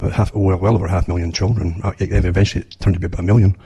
well over 500,000 children. Eventually it turned to be about 1 million.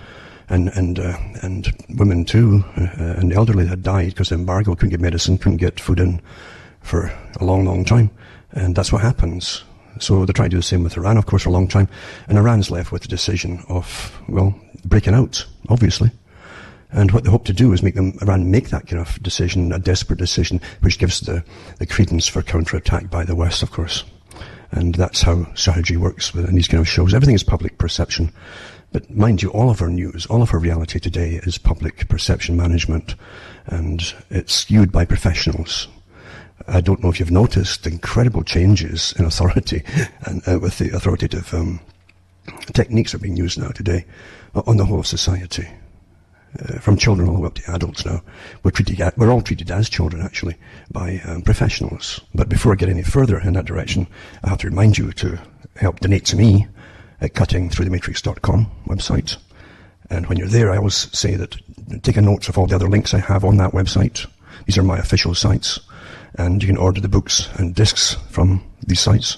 And women too, and the elderly had died because of embargo, couldn't get medicine, couldn't get food in for a long, long time. And that's what happens. So they try to do the same with Iran, of course, for a long time. And Iran's left with the decision of, breaking out, obviously. And what they hope to do is Iran make that kind of decision, a desperate decision, which gives the credence for counterattack by the West, of course. And that's how strategy works in these kind of shows. Everything is public perception. But mind you, all of our news, all of our reality today is public perception management. And it's skewed by professionals. I don't know if you've noticed the incredible changes in authority and with the authoritative techniques that are being used now today on the whole of society. From children all the way up to adults now. We're all treated as children, actually, by professionals. But before I get any further in that direction, I have to remind you to help donate to me at cuttingthroughthematrix.com website. And when you're there, I always say that take a note of all the other links I have on that website. These are my official sites. And you can order the books and discs from these sites.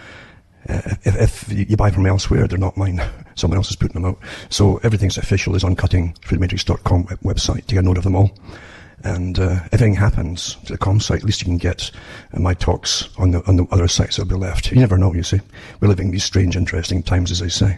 If you buy from elsewhere, they're not mine. Someone else is putting them out. So everything's official is on cuttingthroughthematrix.com website. Take a note of them all. And if anything happens to the com site, at least you can get my talks on the other sites that will be left. You never know, you see. We're living these strange, interesting times, as I say.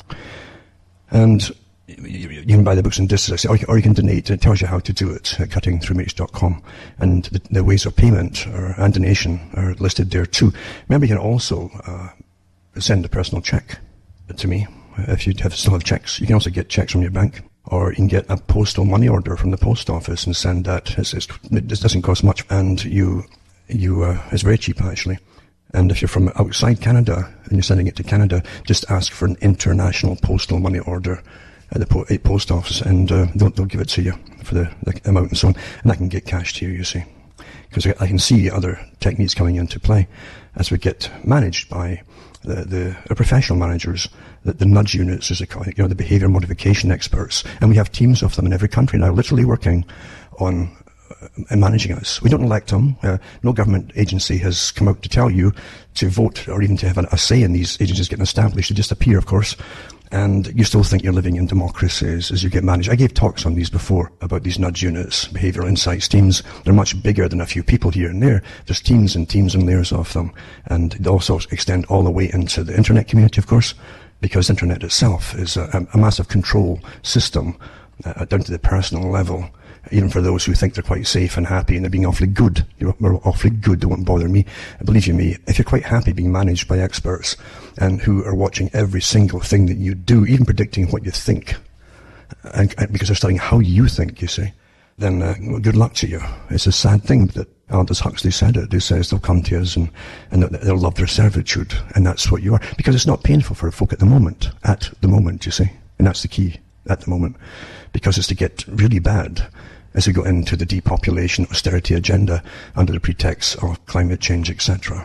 And you can buy the books and discs, as I say, or you can donate. It tells you how to do it at cuttingthroughmatrix.com. And the ways of payment and donation are listed there too. Remember, you can also send a personal check to me if you still have checks. You can also get checks from your bank. Or you can get a postal money order from the post office and send that. It doesn't cost much, and it's very cheap, actually. And if you're from outside Canada and you're sending it to Canada, just ask for an international postal money order at the post office, and they'll give it to you for the amount and so on. And I can get cash to you see. Because I can see other techniques coming into play as we get managed by the professional managers, the nudge units, as they call it, the behavior modification experts. And we have teams of them in every country now, literally working on managing us. We don't elect them. No government agency has come out to tell you to vote or even to have a say in these agencies getting established. They just appear, of course. And you still think you're living in democracies as you get managed. I gave talks on these before about these nudge units, behavioral insights teams. They're much bigger than a few people here and there. There's teams and layers of them. And they also extend all the way into the internet community, of course, because internet itself is a massive control system down to the personal level. Even for those who think they're quite safe and happy and they're being awfully good. We're awfully good, they won't bother me. Believe you me, if you're quite happy being managed by experts and who are watching every single thing that you do, even predicting what you think, and because they're studying how you think, you see, then good luck to you. It's a sad thing that Aldous Huxley said it. He says they'll come to us and they'll love their servitude, and that's what you are. Because it's not painful for folk at the moment, you see. And that's the key, at the moment. Because it's to get really bad as we go into the depopulation austerity agenda under the pretext of climate change, etc.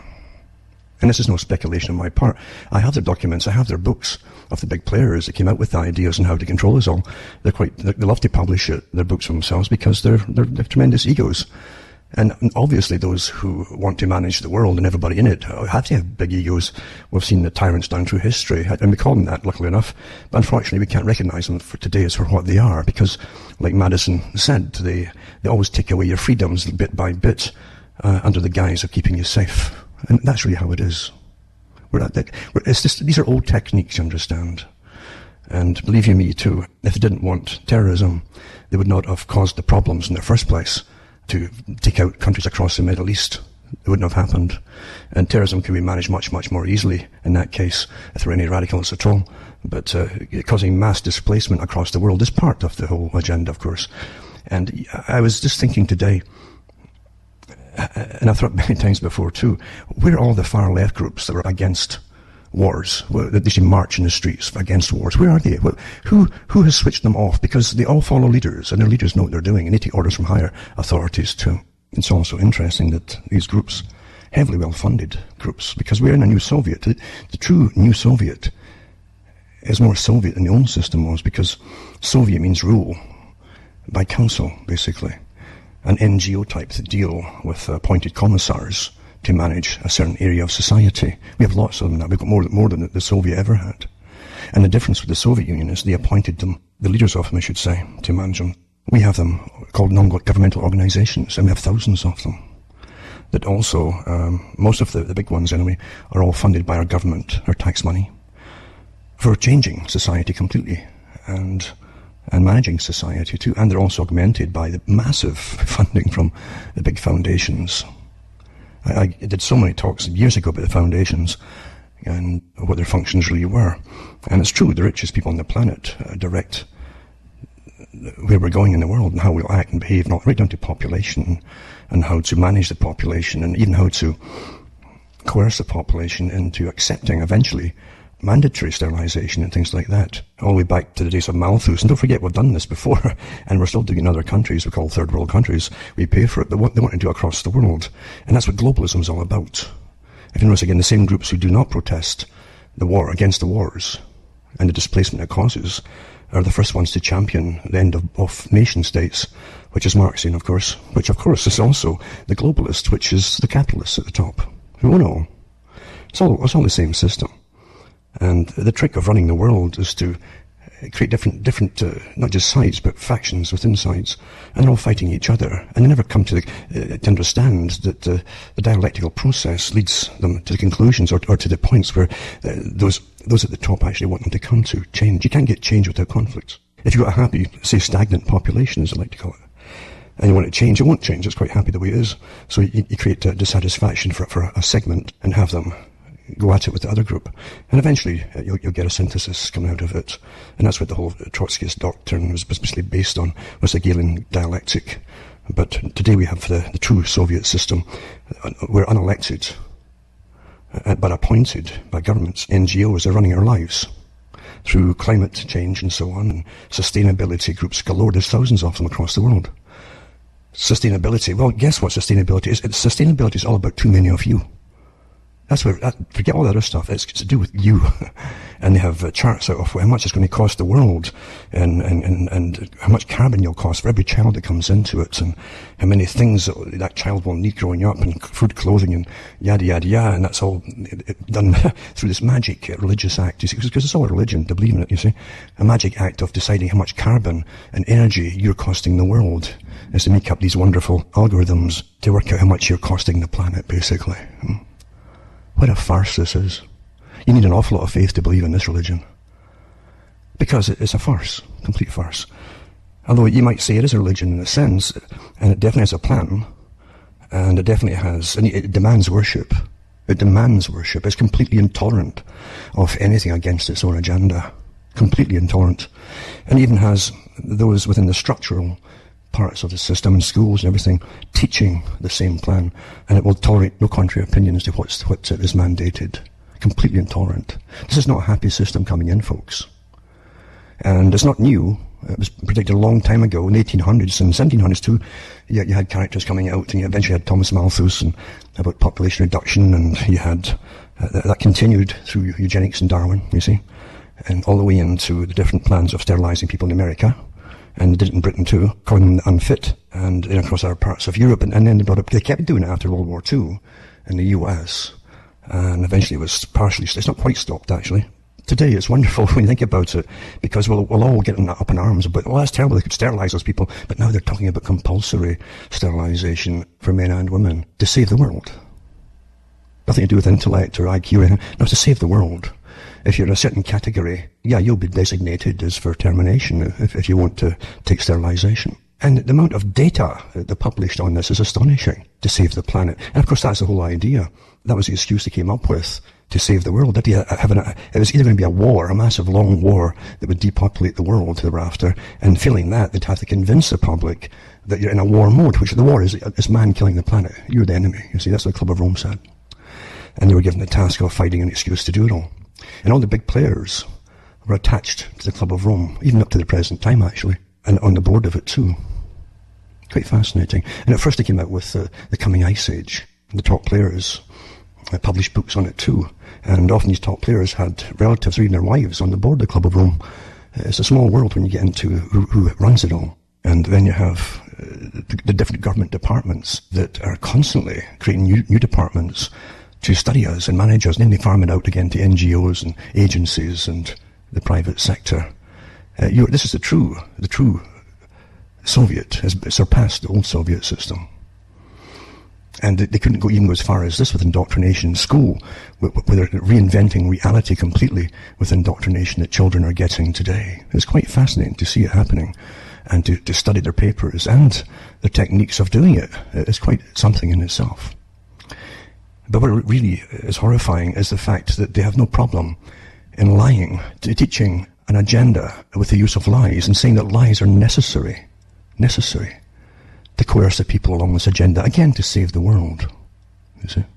And this is no speculation on my part. I have their documents, I have their books of the big players that came out with the ideas on how to control us all. They love to publish their books for themselves because they're tremendous egos. And obviously those who want to manage the world and everybody in it have to have big egos. We've seen the tyrants down through history, and we call them that, luckily enough. But unfortunately, we can't recognize them for today as for what they are, because, like Madison said, they always take away your freedoms bit by bit under the guise of keeping you safe. And that's really how it is. These are old techniques, you understand. And believe you me, too, if they didn't want terrorism, they would not have caused the problems in the first place to take out countries across the Middle East. It wouldn't have happened. And terrorism can be managed much, much more easily in that case, if there are any radicals at all. But causing mass displacement across the world is part of the whole agenda, of course. And I was just thinking today, and I've thought many times before too, where are all the far left groups that were against wars, that they should march in the streets against wars? Where are they? Who has switched them off? Because they all follow leaders, and their leaders know what they're doing, and they take orders from higher authorities too. It's also interesting that these groups, heavily well-funded groups, because we're in a new Soviet. The true new Soviet is more Soviet than the old system was, because Soviet means rule by council, basically. An NGO type to deal with appointed commissars to manage a certain area of society. We have lots of them now. We've got more than the Soviet ever had. And the difference with the Soviet Union is they appointed them, the leaders of them, I should say, to manage them. We have them called non-governmental organizations, and we have thousands of them. That also, most of the big ones anyway, are all funded by our government, our tax money, for changing society completely and managing society too. And they're also augmented by the massive funding from the big foundations. I did so many talks years ago about the foundations and what their functions really were. And it's true, the richest people on the planet direct where we're going in the world and how we'll act and behave, not right down to population and how to manage the population and even how to coerce the population into accepting eventually mandatory sterilization and things like that, all the way back to the days of Malthus. And don't forget, we've done this before, and we're still doing it in other countries we call third world countries. We pay for it, but they want to do it across the world. And that's what globalism is all about. If you notice again, the same groups who do not protest the war against the wars and the displacement it causes are the first ones to champion the end of nation states, which is Marxian, of course, which of course is also the globalist, which is the capitalists at the top. Who know? It's all the same system. And the trick of running the world is to create different not just sides, but factions within sides, and they're all fighting each other. And they never come to understand that the dialectical process leads them to the conclusions or to the points where those at the top actually want them to come to change. You can't get change without conflict. If you've got a happy, say, stagnant population, as I like to call it, and you want it to change, it won't change. It's quite happy the way it is. So you create dissatisfaction for a segment and have them go at it with the other group. And eventually you'll get a synthesis coming out of it. And that's what the whole Trotskyist doctrine was basically based on, was the Galen dialectic. But today we have the true Soviet system. We're unelected, but appointed by governments. NGOs are running our lives through climate change and so on, and sustainability groups galore. There's thousands of them across the world. Sustainability, well, guess what sustainability is? Sustainability is all about too many of you. That's where, forget all the other stuff, it's to do with you. And they have charts out of how much it's going to cost the world and how much carbon you'll cost for every child that comes into it, and how many things that child will need growing up, and food, clothing, and yada, yada, yada. And that's all done through this magic religious act, you see, because it's all a religion to believe in it, you see. A magic act of deciding how much carbon and energy you're costing the world is to make up these wonderful algorithms to work out how much you're costing the planet, basically. What a farce this is. You need an awful lot of faith to believe in this religion. Because it's a farce, complete farce. Although you might say it is a religion in a sense, and it definitely has a plan, and it definitely has, and it demands worship. It demands worship. It's completely intolerant of anything against its own agenda. Completely intolerant. And even has those within the structural parts of the system and schools and everything teaching the same plan, and it will tolerate no contrary opinions to what is mandated. Completely intolerant. This is not a happy system coming in, folks. And it's not new. It was predicted a long time ago in the 1800s and 1700s too. You had characters coming out, and you eventually had Thomas Malthus and about population reduction, and you had that continued through eugenics and Darwin, you see, and all the way into the different plans of sterilizing people in America. And they did it in Britain too, calling them unfit, and across other parts of Europe. And then they kept doing it after World War II in the US. And eventually it was it's not quite stopped actually. Today it's wonderful when you think about it, because we'll all get up in arms about, well, that's terrible, they could sterilize those people. But now they're talking about compulsory sterilization for men and women to save the world. Nothing to do with intellect or IQ or anything. No, to save the world. If you're in a certain category, yeah, you'll be designated as for termination if you want to take sterilization. And the amount of data that they published on this is astonishing, to save the planet. And of course that's the whole idea. That was the excuse they came up with to save the world. It was either going to be a war, a massive long war that would depopulate the world thereafter, and failing that, they'd have to convince the public that you're in a war mode, which the war is man killing the planet. You're the enemy. You see, that's what the Club of Rome said. And they were given the task of finding an excuse to do it all. And all the big players were attached to the Club of Rome, even up to the present time, actually, and on the board of it, too. Quite fascinating. And at first they came out with the coming Ice Age. The top players published books on it, too. And often these top players had relatives or even their wives on the board of the Club of Rome. It's a small world when you get into who runs it all. And then you have the different government departments that are constantly creating new departments to study us and manage us, and then they farm it out again to NGOs and agencies and the private sector. This is the true Soviet, has surpassed the old Soviet system. And they couldn't even go as far as this with indoctrination in school, where they're reinventing reality completely with indoctrination that children are getting today. It's quite fascinating to see it happening and to study their papers and the techniques of doing it. It's quite something in itself. But what really is horrifying is the fact that they have no problem in lying, teaching an agenda with the use of lies and saying that lies are necessary to coerce the people along this agenda, again, to save the world, you see.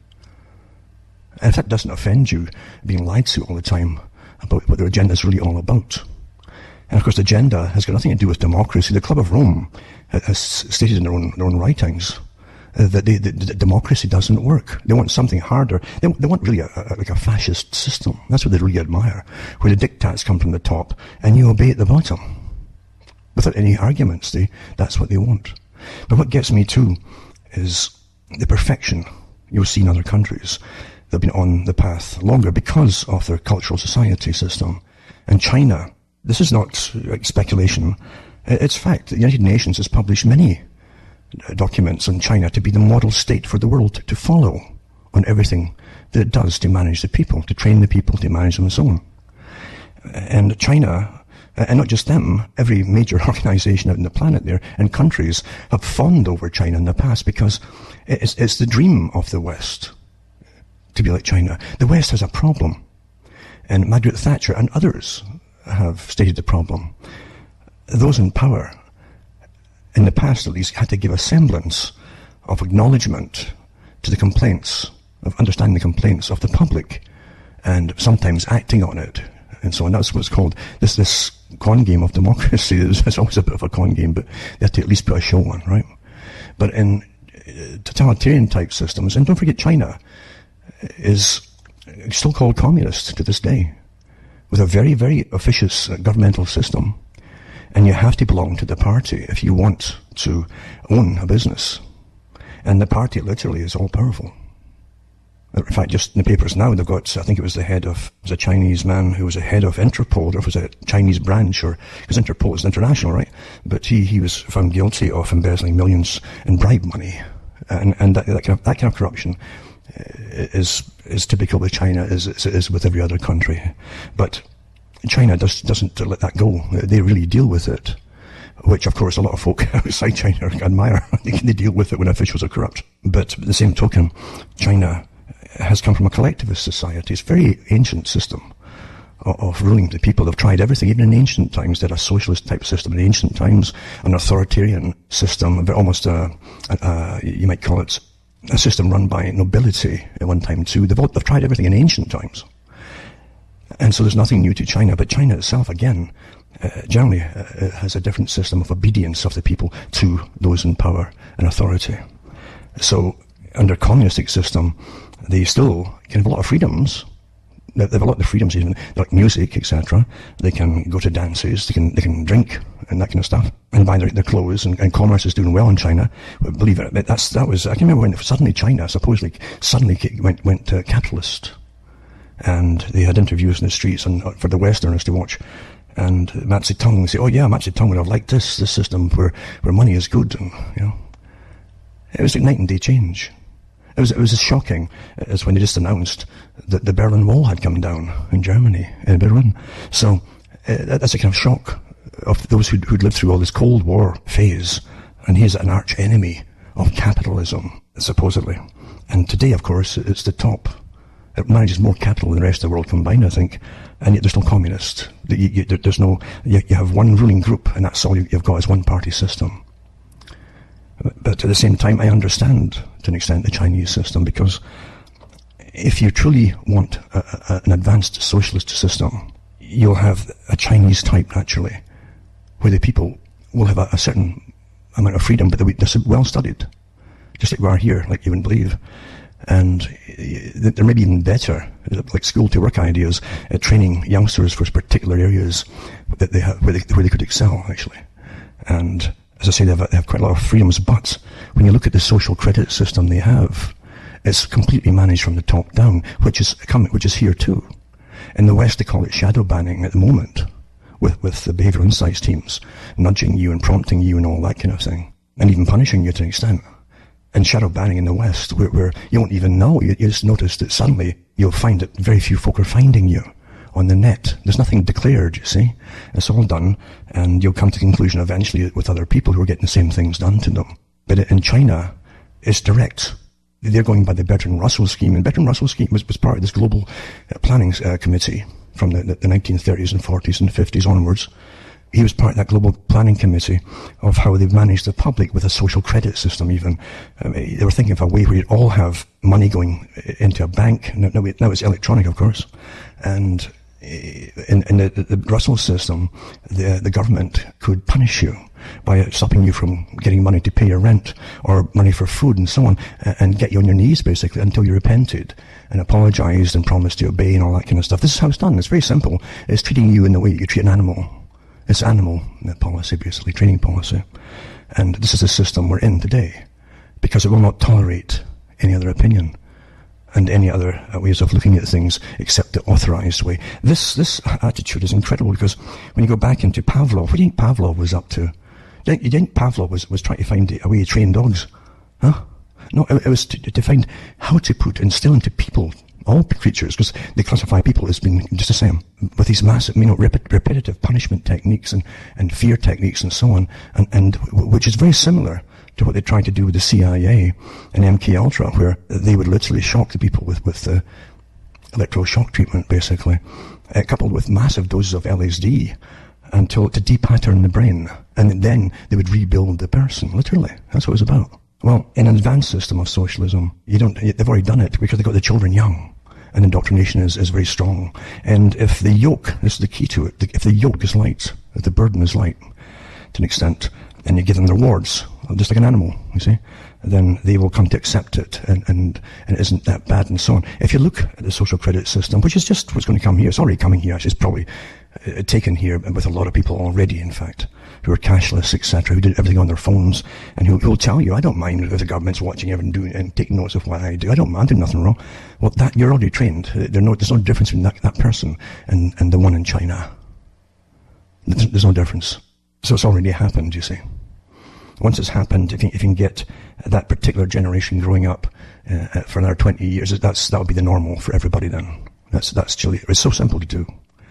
And if that doesn't offend you, being lied to all the time about what their agenda is really all about. And of course, the agenda has got nothing to do with democracy. The Club of Rome has stated in their own writings that democracy doesn't work. They want something harder. They want really like a fascist system. That's what they really admire, where the diktats come from the top and you obey at the bottom. Without any arguments, that's what they want. But what gets me too is the perfection you'll see in other countries that have been on the path longer because of their cultural society system. And China, this is not like speculation, it's fact. The United Nations has published many documents on China to be the model state for the world to follow on everything that it does to manage the people, to train the people, to manage them and so on. And China, and not just them, every major organization out on the planet there and countries have fawned over China in the past because it's the dream of the West to be like China. The West has a problem. And Margaret Thatcher and others have stated the problem. Those in power, in the past at least, had to give a semblance of acknowledgement to the complaints, of understanding the complaints of the public, and sometimes acting on it. And so on. That's what's called this con game of democracy. It's always a bit of a con game, but they have to at least put a show on, right? But in totalitarian type systems, and don't forget China is still called communist to this day, with a very, very officious governmental system. And you have to belong to the party if you want to own a business. And the party literally is all powerful. In fact, just in the papers now, they've got, I think it was a Chinese man who was a head of Interpol, or it was a Chinese branch, or, because Interpol is international, right? But he was found guilty of embezzling millions in bribe money. And that kind of corruption is typical with China, as it is with every other country. But China doesn't let that go. They really deal with it, which of course a lot of folk outside China admire. They deal with it when officials are corrupt. But by the same token, China has come from a collectivist society. It's a very ancient system of ruling the people. They've tried everything, even in ancient times. They had a socialist type system in ancient times, an authoritarian system, but almost you might call it a system run by nobility at one time too. They've tried everything in ancient times. And so there's nothing new to China, but China itself, again, generally has a different system of obedience of the people to those in power and authority. So under a communistic system, they still can have a lot of freedoms. They have a lot of freedoms, even like music, etc. They can go to dances, they can drink and that kind of stuff, and buy their clothes. And commerce is doing well in China. Believe it, that was. I can remember when suddenly China supposedly went capitalist, and they had interviews in the streets and for the Westerners to watch. And Mao Zedong would say, "Oh yeah, Mao Zedong would have liked this system where money is good," and it was like night and day change. It was as shocking as when they just announced that the Berlin Wall had come down in Germany, in Berlin. So that's a kind of shock of those who'd lived through all this Cold War phase, and he's an arch enemy of capitalism, supposedly. And today, of course, it's the top. It manages more capital than the rest of the world combined, I think, and yet they're still communist. You have one ruling group, and that's all you've got is one party system. But at the same time, I understand, to an extent, the Chinese system, because if you truly want an advanced socialist system, you'll have a Chinese type, naturally, where the people will have a certain amount of freedom, but they're well studied, just like we are here, like you wouldn't believe. And they're maybe even better, like school-to-work ideas, at training youngsters for particular areas that they have, where they could excel, actually. And As I say, they have quite a lot of freedoms, but when you look at the social credit system they have, it's completely managed from the top down, which is here too. In the West, they call it shadow banning at the moment, with the behavioural insights teams nudging you and prompting you and all that kind of thing, and even punishing you to an extent. And shadow banning in the West, where you won't even know, you just notice that suddenly you'll find that very few folk are finding you on the net. There's nothing declared, you see. It's all done, and you'll come to the conclusion eventually with other people who are getting the same things done to them. But in China, it's direct. They're going by the Bertrand Russell scheme, and Bertrand Russell scheme was part of this global planning committee from the 1930s and 40s and 50s onwards. He was part of that global planning committee of how they've managed the public with a social credit system even. They were thinking of a way where you'd all have money going into a bank. Now it's electronic, of course. And in the Russell system, the government could punish you by stopping you from getting money to pay your rent or money for food and so on, and get you on your knees basically until you repented and apologized and promised to obey and all that kind of stuff. This is how it's done. It's very simple. It's treating you in the way you treat an animal. It's animal policy, basically, training policy. And this is the system we're in today, because it will not tolerate any other opinion and any other ways of looking at things except the authorized way. This attitude is incredible, because when you go back into Pavlov, what do you think Pavlov was up to? You think Pavlov was trying to find a way to train dogs? Huh? No, it was to find how to instill into people, all creatures, because they classify people as being just the same, with these massive, repetitive punishment techniques and fear techniques and so on, and which is very similar to what they tried to do with the CIA and MKUltra, where they would literally shock the people with electroshock treatment, basically, coupled with massive doses of LSD, until to depattern the brain, and then they would rebuild the person. Literally, that's what it was about. Well, in an advanced system of socialism, they've already done it because they've got the children young, and indoctrination is very strong. And if the yoke, this is the key to it, if the yoke is light, if the burden is light to an extent, and you give them rewards, just like an animal, you see, then they will come to accept it, and it isn't that bad and so on. If you look at the social credit system, which is just what's going to come here, it's already coming here, actually, it's probably taken here with a lot of people already, in fact, who are cashless, etc., who did everything on their phones, and who will tell you, I don't mind if the government's watching everything and taking notes of what I do. I don't mind, I do nothing wrong. Well, that you're already trained. There's no difference between that person and the one in China. There's no difference. So it's already happened, you see. Once it's happened, if you can get that particular generation growing up for another 20 years, that'll be the normal for everybody then. That's chilly. It's so simple to do.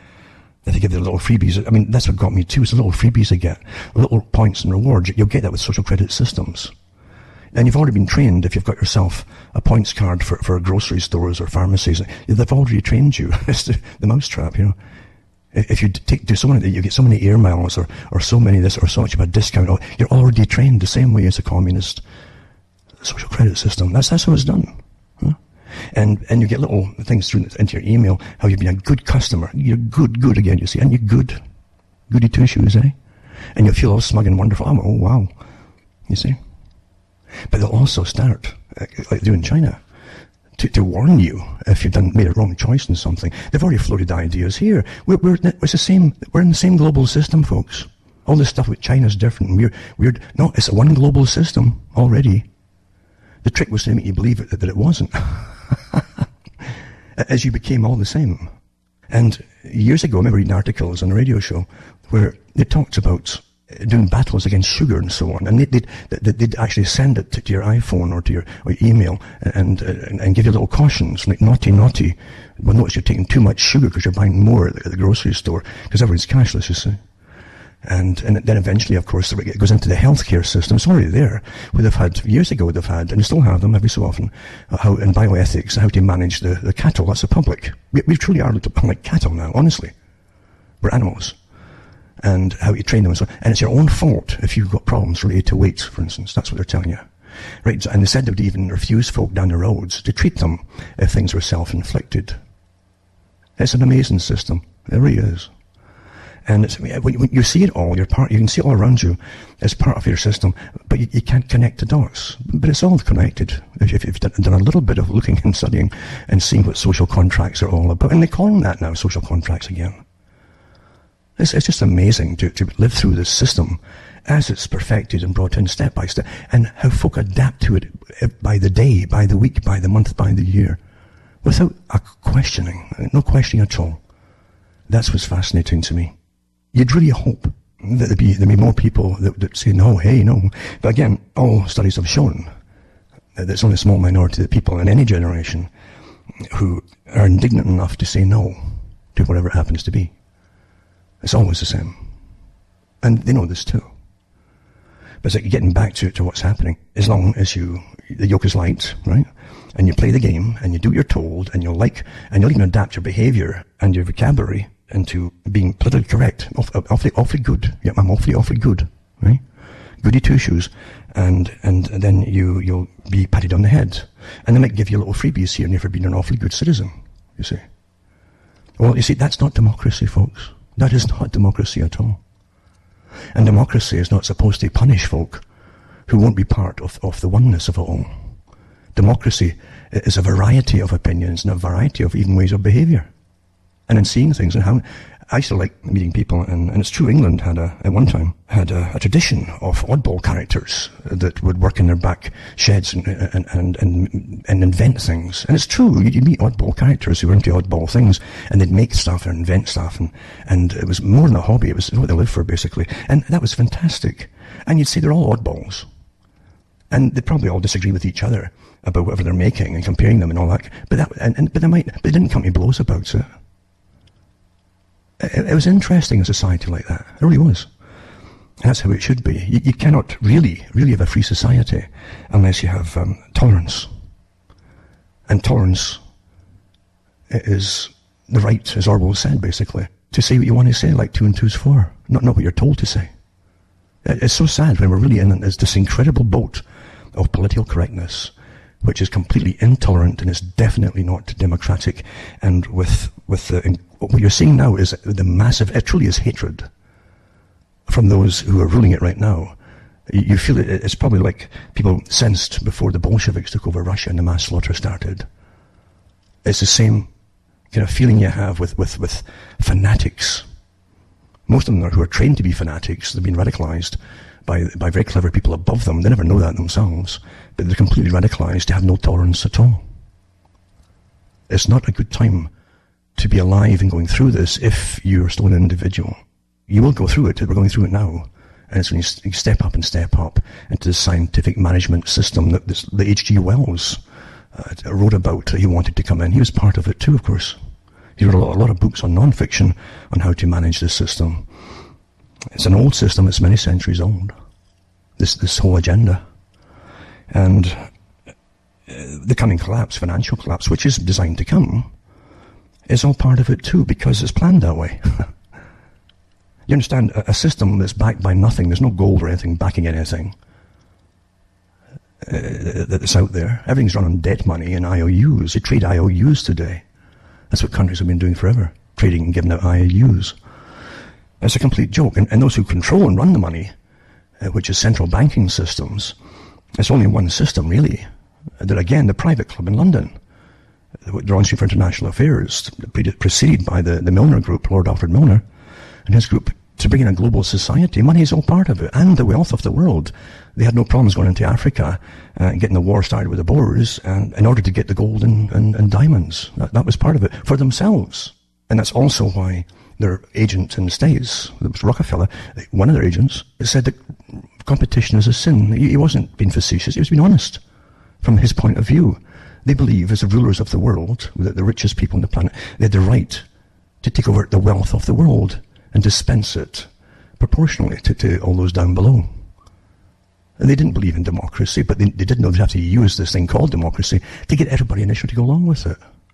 If they give the little freebies, I mean, that's what got me too, is the little freebies they get, little points and rewards. You'll get that with social credit systems. And you've already been trained, if you've got yourself a points card for grocery stores or pharmacies, they've already trained you. It's the mousetrap, you know. If you do so many, you get so many air miles or so many this or so much of a discount, you're already trained the same way as a communist social credit system. That's how it's done. Huh? And you get little things through into your email, how you've been a good customer. You're good again, you see, and you're good. Goody two shoes, eh? And you feel all smug and wonderful. Oh, wow. You see? But they'll also start, like they do in China, to warn you if you've made a wrong choice in something. They've already floated ideas here. It's the same. We're in the same global system, folks. All this stuff with China's different. No, it's a one global system already. The trick was to make you believe that it wasn't. As you became all the same. And years ago, I remember reading articles on a radio show where they talked about doing battles against sugar and so on, and they'd actually send it to your iPhone or to your email and give you little cautions like naughty. Well, notice you're taking too much sugar because you're buying more at the grocery store because everyone's cashless, you see. And then eventually, of course, it goes into the healthcare system. It's already there. Years ago, and we still have them every so often, how in bioethics, how to manage the cattle. That's the public. We truly are like cattle now, honestly. We're animals. And how you train them and so on. And it's your own fault if you've got problems related to weight, for instance. That's what they're telling you. Right? And they said they would even refuse folk down the roads to treat them if things were self-inflicted. It's an amazing system. It really is. And when you see it all, you can see it all around you as part of your system, but you can't connect the dots. But it's all connected if you've done a little bit of looking and studying and seeing what social contracts are all about. And they call them that now, social contracts again. It's just amazing to live through this system as it's perfected and brought in step by step, and how folk adapt to it by the day, by the week, by the month, by the year, without a questioning, no questioning at all. That's what's fascinating to me. You'd really hope that there'd be more people that say, no, hey, no. But again, all studies have shown that it's only a small minority of people in any generation who are indignant enough to say no to whatever it happens to be. It's always the same. And they know this too. But it's like getting back to what's happening. As long as the yoke is light, right? And you play the game, and you do what you're told, and you'll even adapt your behavior and your vocabulary into being politically correct. Awfully good. Yeah, I'm awfully good, right? Goody two-shoes. And then you'll be patted on the head. And they might give you little freebies here and there for being an awfully good citizen, you see. Well, you see, that's not democracy, folks. That is not democracy at all. And democracy is not supposed to punish folk who won't be part of the oneness of it all. Democracy is a variety of opinions and a variety of even ways of behaviour. And in seeing things and how... I used to like meeting people, and it's true, England at one time had a tradition of oddball characters that would work in their back sheds and invent things. And it's true, you'd meet oddball characters who were into oddball things, and they'd make stuff and invent stuff, and it was more than a hobby, it was what they lived for, basically. And that was fantastic. And you'd say they're all oddballs. And they'd probably all disagree with each other about whatever they're making and comparing them and all that. But they didn't come to blows about it. It was interesting, a society like that. It really was. That's how it should be. You cannot really have a free society unless you have tolerance. And tolerance is the right, as Orwell said, basically, to say what you want to say, like 2 and 2 is 4, not what you're told to say. It's so sad when we're really in this incredible boat of political correctness, which is completely intolerant and is definitely not democratic. And with what you're seeing now is the massive, it truly is hatred from those who are ruling it right now. You feel it's probably like people sensed before the Bolsheviks took over Russia and the mass slaughter started. It's the same kind of feeling you have with fanatics. Most of them who are trained to be fanatics, they've been radicalized by very clever people above them. They never know that themselves, but they're completely radicalized to have no tolerance at all. It's not a good time to be alive and going through this if you're still an individual. You will go through it. We're going through it now. And it's when you step up into the scientific management system that the H.G. Wells wrote about. He wanted to come in. He was part of it too, of course. He wrote a lot of books on non-fiction on how to manage this system. It's an old system. It's many centuries old. This whole agenda. And the coming collapse, financial collapse, which is designed to come, is all part of it too, because it's planned that way. You understand, a system that's backed by nothing, there's no gold or anything backing anything that's out there. Everything's run on debt money and IOUs. You trade IOUs today. That's what countries have been doing forever, trading and giving out IOUs. It's a complete joke. And those who control and run the money, which is central banking systems, it's only one system, really. That again, the private club in London, the Royal Institute for International Affairs, preceded by the Milner Group, Lord Alfred Milner, and his group, to bring in a global society. Money is all part of it, and the wealth of the world. They had no problems going into Africa and getting the war started with the Boers in order to get the gold and diamonds. That was part of it for themselves. And that's also why their agent in the States, it was Rockefeller, one of their agents, said that competition is a sin. He wasn't being facetious, he was being honest from his point of view. They believe, as the rulers of the world, the richest people on the planet, they had the right to take over the wealth of the world and dispense it proportionally to all those down below. And they didn't believe in democracy, but they did know they'd have to use this thing called democracy to get everybody initially to go along with it.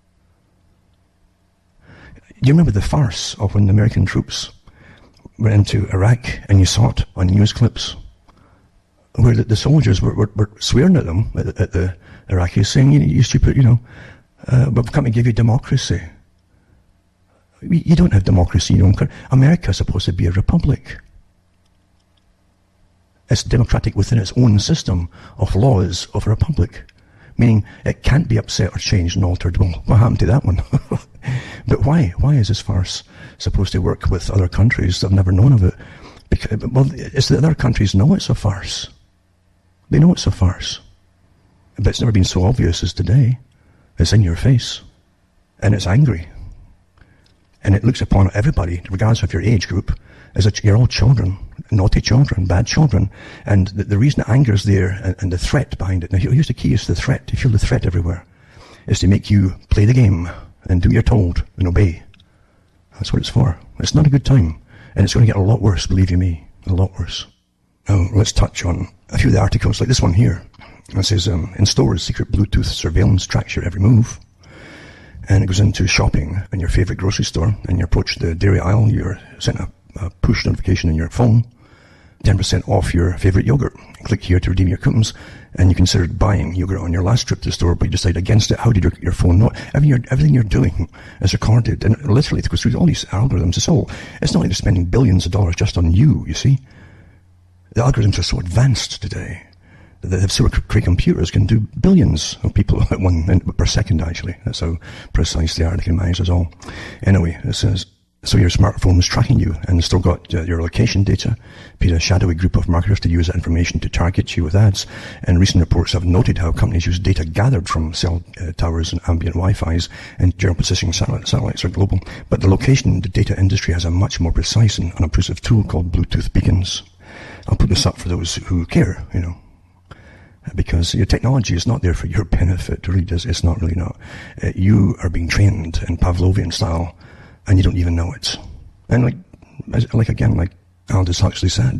You remember the farce of when the American troops went into Iraq, and you saw it on news clips, where the soldiers were swearing at them, at the Iraqis, saying, you stupid, we've come to give you democracy. You don't have democracy in your own country. America is supposed to be a republic. It's democratic within its own system of laws of a republic. Meaning it can't be upset or changed and altered. Well, what happened to that one? But why? Why is this farce supposed to work with other countries that have never known of it? Because, well, it's that other countries know it's a farce. They know it's a farce. But it's never been so obvious as today. It's in your face. And it's angry. And it looks upon everybody, regardless of your age group, as that you're all children, naughty children, bad children. And the reason the anger is there and the threat behind it. Now here's the key, is the threat. You feel the threat everywhere. Is to make you play the game and do what you're told and obey. That's what it's for. It's not a good time. And it's going to get a lot worse, believe you me. A lot worse. Now, let's touch on a few of the articles, like this one here. It says, in stores, secret Bluetooth surveillance tracks your every move. And it goes into shopping in your favorite grocery store, and you approach the dairy aisle, you're sent a push notification in your phone, 10% off your favorite yogurt. Click here to redeem your coupons, and you considered buying yogurt on your last trip to the store, but you decide against it. How did your phone know? Everything you're doing is recorded, and literally it goes through all these algorithms. It's not like they're spending billions of dollars just on you see. The algorithms are so advanced today. The supercomputer computers can do billions of people at per second, actually. That's how precise they are. They can manage us all. Anyway, it says, so your smartphone is tracking you and still got your location data. Paid a shadowy group of marketers to use that information to target you with ads. And recent reports have noted how companies use data gathered from cell towers and ambient Wi-Fi's and geopositioning satellites are global. But the location the data industry has a much more precise and unobtrusive tool called Bluetooth beacons. I'll put this up for those who care, because your technology is not there for your benefit, really does. It's not really not. You are being trained in Pavlovian style, and you don't even know it. And like Aldous Huxley said,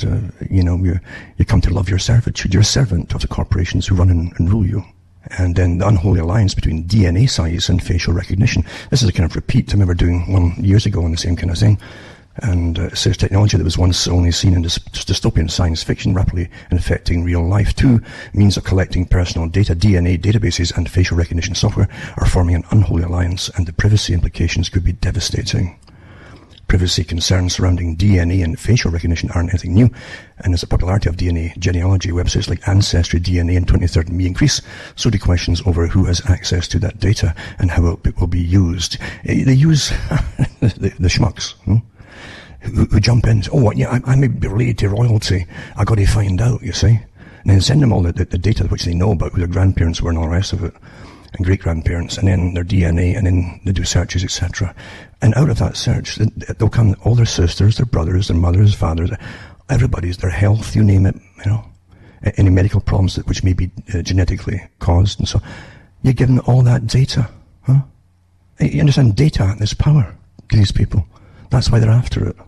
you come to love your servitude. You're a servant of the corporations who run and rule you. And then the unholy alliance between DNA size and facial recognition. This is a kind of repeat I remember doing 1 year ago on the same kind of thing. And it says technology that was once only seen in dystopian science fiction rapidly infecting real life. 2 means of collecting personal data, DNA databases and facial recognition software are forming an unholy alliance, and the privacy implications could be devastating. Privacy concerns surrounding DNA and facial recognition aren't anything new, and as the popularity of DNA genealogy websites like Ancestry, DNA and 23andMe increase, so do questions over who has access to that data and how it will be used. They use the schmucks, who jump in and say, oh, yeah, I may be related to royalty. I got to find out, you see. And then send them all the data which they know about who their grandparents were and all the rest of it, and great-grandparents, and then their DNA, and then they do searches, etc. And out of that search, they'll come all their sisters, their brothers, their mothers, fathers, everybody's, their health, you name it, any medical problems which may be genetically caused, and so you're given all that data, huh? You understand, data is power to these people. That's why they're after it.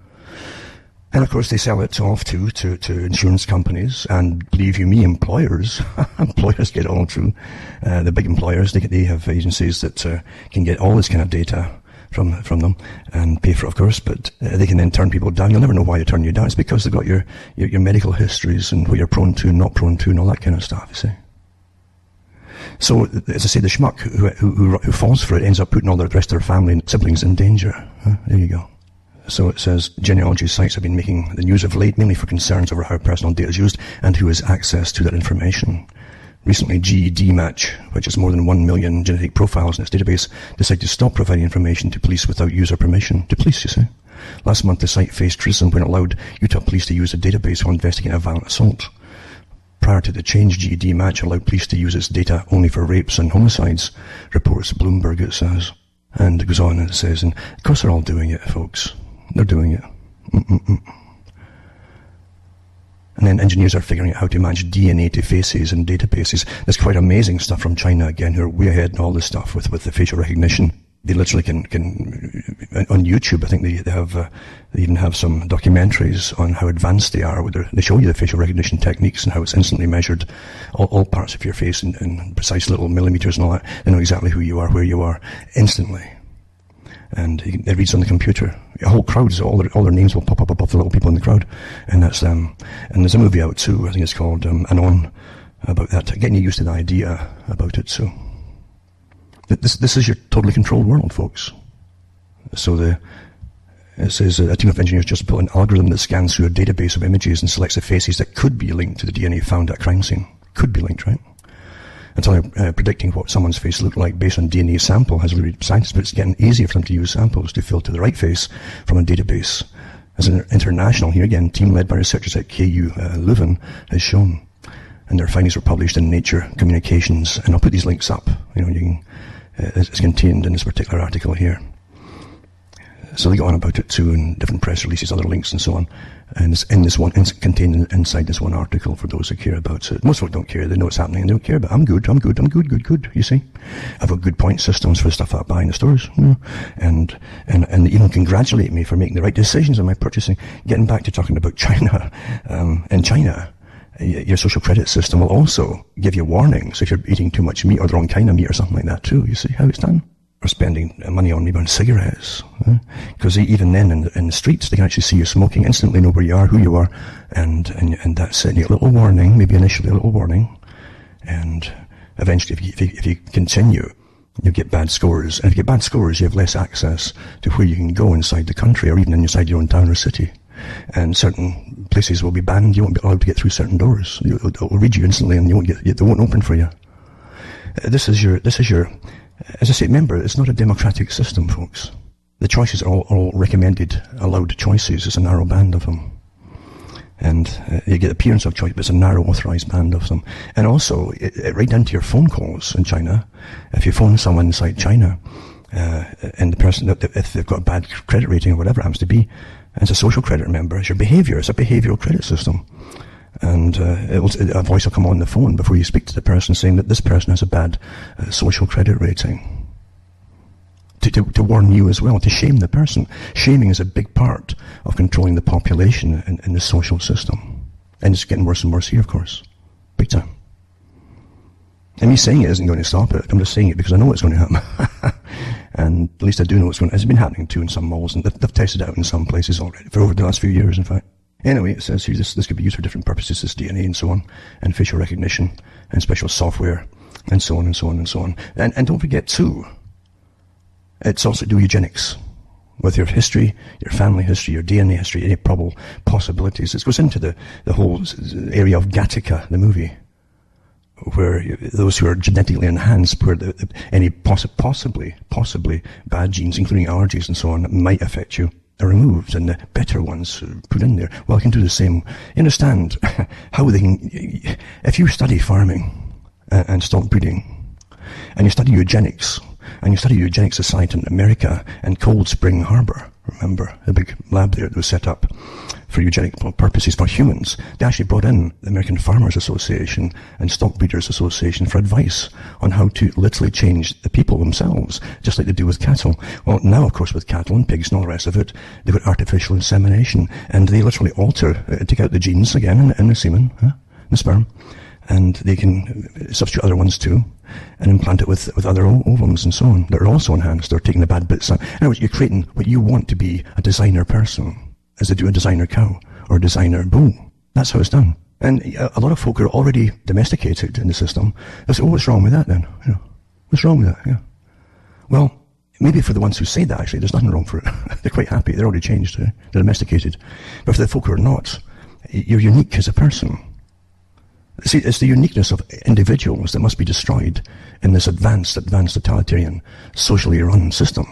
And of course they sell it off to insurance companies, and believe you me, employers get it all through. The big employers, they have agencies that can get all this kind of data from them and pay for it, of course, but they can then turn people down. You'll never know why they turn you down. It's because they've got your medical histories and what you're prone to and not prone to and all that kind of stuff, you see. So, as I say, the schmuck who falls for it ends up putting all the rest of their family and siblings in danger. There you go. So it says, genealogy sites have been making the news of late, mainly for concerns over how personal data is used and who has access to that information. Recently, GED Match, which has more than 1 million genetic profiles in its database, decided to stop providing information to police without user permission. To police, you see. Last month, the site faced criticism when it allowed Utah police to use the database while investigating a violent assault. Prior to the change, GED Match allowed police to use its data only for rapes and homicides, reports Bloomberg, it says. And it goes on and it says, and of course they're all doing it, folks. They're doing it. And then engineers are figuring out how to match DNA to faces and databases. There's quite amazing stuff from China, again, who are way ahead in all this stuff with the facial recognition. They literally can on YouTube, I think they even have some documentaries on how advanced they are. They show you the facial recognition techniques and how it's instantly measured all parts of your face in precise little millimeters and all that. They know exactly who you are, where you are, instantly. And it reads on the computer. A whole crowd, all their names will pop up above the little people in the crowd. And that's them. And there's a movie out too, I think it's called Anon, about that, getting you used to the idea about it. So this is your totally controlled world, folks. So it says a team of engineers just built an algorithm that scans through a database of images and selects the faces that could be linked to the DNA found at a crime scene. Could be linked, right? until predicting what someone's face looked like based on DNA sample has really scientists, but it's getting easier for them to use samples to filter the right face from a database. As an international, here again, team led by researchers at KU Leuven has shown, and their findings were published in Nature Communications, and I'll put these links up. You can, it's contained in this particular article here. So they go on about it too, in different press releases, other links and so on. And it's in this one, it's contained inside this one article for those who care about it. Most folk don't care, they know what's happening and they don't care, but I'm good, you see. I've got good point systems for the stuff I buy in the stores, and even congratulate me for making the right decisions in my purchasing. Getting back to talking about China, in China, your social credit system will also give you warnings if you're eating too much meat or the wrong kind of meat or something like that too. You see how it's done? Or spending money on maybe on cigarettes, because even then in the streets they can actually see you smoking, instantly know where you are, who you are, and that's it. You get a little warning, maybe initially a little warning, and eventually if you continue, you get bad scores. And if you get bad scores, you have less access to where you can go inside the country or even inside your own town or city. And certain places will be banned. You won't be allowed to get through certain doors. They'll read you instantly, and they won't open for you. This is your. As I say, remember, it's not a democratic system, folks. The choices are all recommended, allowed choices. It's a narrow band of them. And you get appearance of choice, but it's a narrow, authorized band of them. And also, right down to your phone calls in China, if you phone someone inside China, and the person, if they've got a bad credit rating or whatever it happens to be, as a social credit member, it's your behavior. It's a behavioral credit system. And a voice will come on the phone before you speak to the person saying that this person has a bad social credit rating. To warn you as well, to shame the person. Shaming is a big part of controlling the population in the social system. And it's getting worse and worse here, of course. Big time. And me saying it isn't going to stop it. I'm just saying it because I know it's going to happen. And at least I do know it's been happening too in some malls, and they've tested it out in some places already, for over the last few years, in fact. Anyway, it says here this could be used for different purposes, this DNA and so on, and facial recognition, and special software, and so on and so on and so on. And don't forget too, it's also do eugenics. With your history, your family history, your DNA history, any probable possibilities. It goes into the whole area of Gattaca, the movie, where those who are genetically enhanced, where any possibly bad genes, including allergies and so on, that might affect you, are removed, and the better ones put in there. Well, I can do the same. You understand how they can, if you study farming and stop breeding, and you study eugenics, and you study Eugenics Society in America and Cold Spring Harbor, remember, the big lab there that was set up for eugenic purposes for humans. They actually brought in the American Farmers Association and Stock Breeders Association for advice on how to literally change the people themselves, just like they do with cattle. Well, now, of course, with cattle and pigs and all the rest of it, they've got artificial insemination, and they literally take out the genes again in the semen, the sperm, and they can substitute other ones too, and implant it with other ovums and so on that are also enhanced. They're taking the bad bits out. In other words, you're creating what you want to be a designer person, as they do a designer cow or a designer bull. That's how it's done. And a lot of folk are already domesticated in the system. They say, oh, what's wrong with that then? What's wrong with that? Yeah. Well, maybe for the ones who say that, actually, there's nothing wrong for it. They're quite happy. They're already changed. They're domesticated. But for the folk who are not, you're unique as a person. See, it's the uniqueness of individuals that must be destroyed in this advanced totalitarian, socially run system.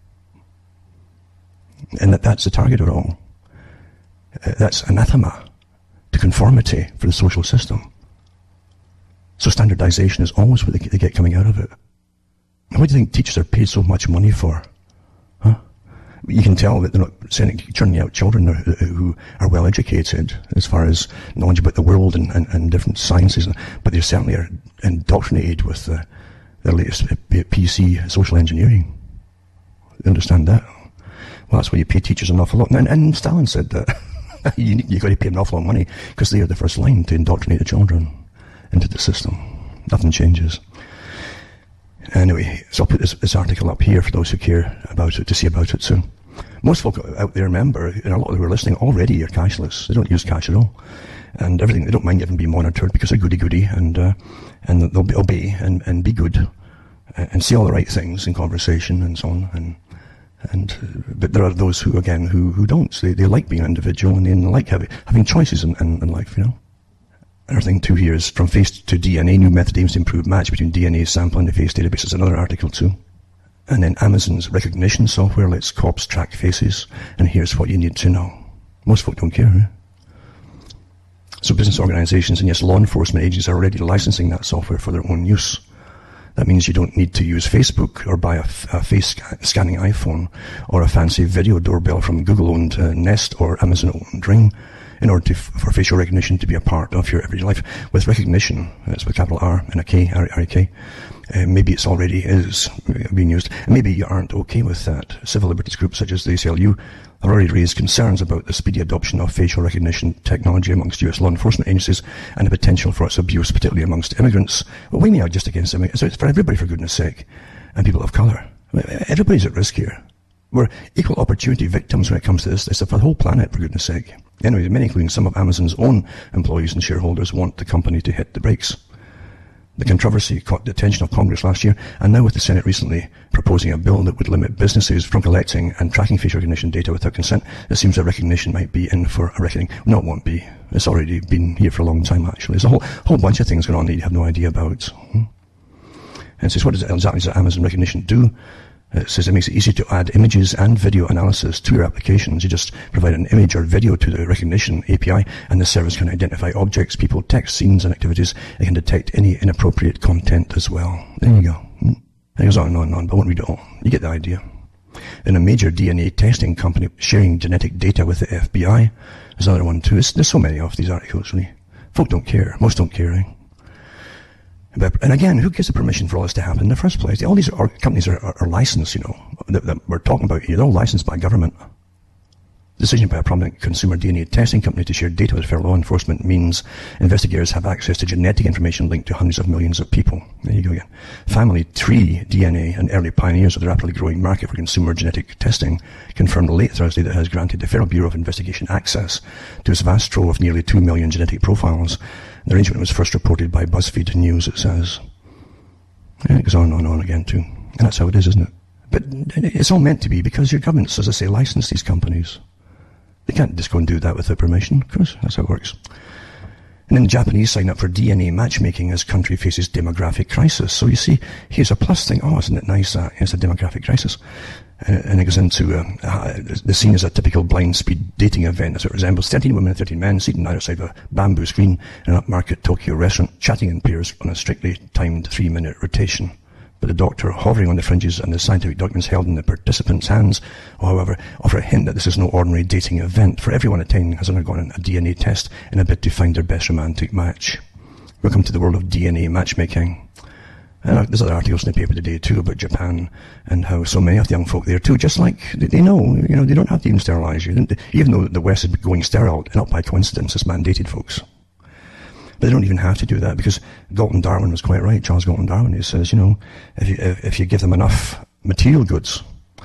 And that's the target of it all. That's anathema to conformity for the social system. So standardization is always what they get coming out of it. And what do you think teachers are paid so much money for? You can tell that they're not churning out children who are well educated as far as knowledge about the world and different sciences, but they certainly are indoctrinated with the latest PC social engineering. You understand that? Well, that's why you pay teachers an awful lot. And Stalin said that you've got to pay an awful lot of money because they are the first line to indoctrinate the children into the system. Nothing changes. Anyway, so I'll put this article up here for those who care about it, to see about it soon. Most folk out there, remember, and a lot of who are listening already are cashless. They don't use cash at all. And everything, they don't mind even being monitored because they're goody-goody, and they'll obey and be good and say all the right things in conversation and so on. But there are those who, again, who don't. They like being an individual, and they like having choices in life, Another thing too here is from face to DNA, new method aims to improve match between DNA sample and the face database. Is another article too. And then Amazon's recognition software lets cops track faces. And here's what you need to know. Most folk don't care. So business organizations and yes, law enforcement agencies are already licensing that software for their own use. That means you don't need to use Facebook or buy a face scanning iPhone or a fancy video doorbell from Google-owned Nest or Amazon-owned Ring in order for facial recognition to be a part of your everyday life. With recognition, it's with capital R and a K, R-E-K, maybe it's already is being used. And maybe you aren't okay with that. Civil liberties groups such as the ACLU have already raised concerns about the speedy adoption of facial recognition technology amongst US law enforcement agencies and the potential for its abuse, particularly amongst immigrants. Well, we are just against immigrants. It's for everybody, for goodness sake, and people of colour. Everybody's at risk here. We're equal opportunity victims when it comes to this. It's for the whole planet, for goodness sake. Anyway, many, including some of Amazon's own employees and shareholders, want the company to hit the brakes. The controversy caught the attention of Congress last year, and now with the Senate recently proposing a bill that would limit businesses from collecting and tracking facial recognition data without consent, it seems that recognition might be in for a reckoning. No, it won't be. It's already been here for a long time, actually. There's a whole bunch of things going on that you have no idea about. And it says, what exactly does Amazon recognition do? It says it makes it easy to add images and video analysis to your applications. You just provide an image or video to the recognition API, and the service can identify objects, people, text, scenes, and activities. It can detect any inappropriate content as well. There you go. It goes on and on and on, but I won't read it all. You get the idea. In a major DNA testing company sharing genetic data with the FBI. There's another one too. There's so many of these articles, really. Folk don't care. Most don't care, And again, who gives the permission for all this to happen in the first place? All these companies are licensed, that we're talking about here. They're all licensed by government. Decision by a prominent consumer DNA testing company to share data with federal law enforcement means investigators have access to genetic information linked to hundreds of millions of people. There you go again. Family Tree DNA, an early pioneers of the rapidly growing market for consumer genetic testing, confirmed late Thursday that it has granted the Federal Bureau of Investigation access to its vast trove of nearly 2 million genetic profiles. The arrangement was first reported by BuzzFeed News, it says. And it goes on and on again, too. And that's how it is, isn't it? But it's all meant to be because your governments, as I say, license these companies. They can't just go and do that without permission. Of course, that's how it works. And then the Japanese sign up for DNA matchmaking as country faces demographic crisis. So you see, here's a plus thing. Oh, isn't it nice that it's a demographic crisis? And it goes into the scene as a typical blind speed dating event as it resembles 13 women and 13 men seated on either side of a bamboo screen in an upmarket Tokyo restaurant, chatting in pairs on a strictly timed 3-minute rotation. But the doctor hovering on the fringes and the scientific documents held in the participants' hands, however, offer a hint that this is no ordinary dating event, for everyone attending has undergone a DNA test in a bid to find their best romantic match. Welcome to the world of DNA matchmaking. And there's other articles in the paper today too about Japan and how so many of the young folk there too, just like they know, they don't have to even sterilize you. Even though the West is going sterile, not by coincidence, it's mandated, folks. But they don't even have to do that because Galton Darwin was quite right, Charles Galton Darwin. He says, if you give them enough material goods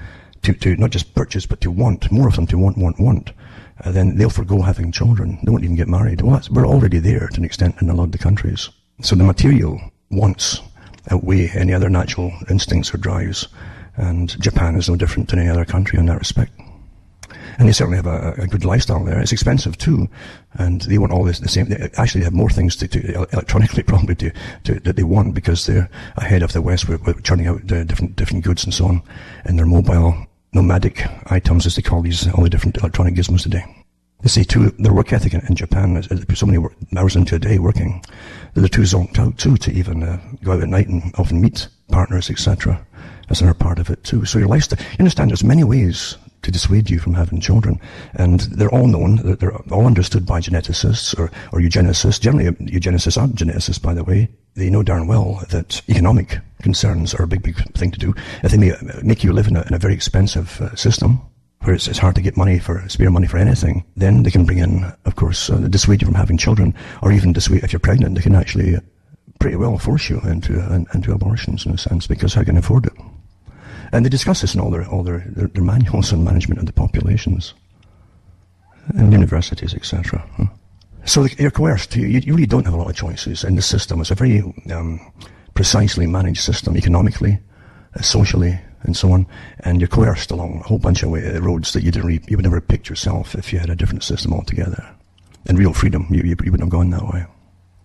to not just purchase but to want, more of them to want, then they'll forgo having children. They won't even get married. Well, we're already there to an extent in a lot of the countries. So the material wants outweigh any other natural instincts or drives, and Japan is no different than any other country in that respect. And they certainly have a good lifestyle there. It's expensive too, and they want all this the same. They actually have more things to electronically probably that they want because they're ahead of the West with churning out different goods and so on, and their mobile nomadic items, as they call these, all the different electronic gizmos today. They say too, their work ethic in Japan is so many hours into a day working that they're too zonked out too to even go out at night and often meet partners, etc. That's another part of it too. So your lifestyle, you understand, there's many ways to dissuade you from having children, and they're all known, they're all understood by geneticists or eugenicists. Generally, eugenicists aren't geneticists, by the way. They know darn well that economic concerns are a big thing to do. If they make you live in a very expensive system, where it's hard to get spare money for anything, then they can bring in, of course, dissuade you from having children, or even dissuade, if you're pregnant, they can actually pretty well force you into abortions in a sense, because how can they afford it? And they discuss this in all their manuals on management of the populations and universities, etc. So you're coerced. You really don't have a lot of choices in the system. It's a very precisely managed system, economically, socially, and so on. And you're coerced along a whole bunch of roads that you would never have picked yourself if you had a different system altogether. And real freedom, you wouldn't have gone that way.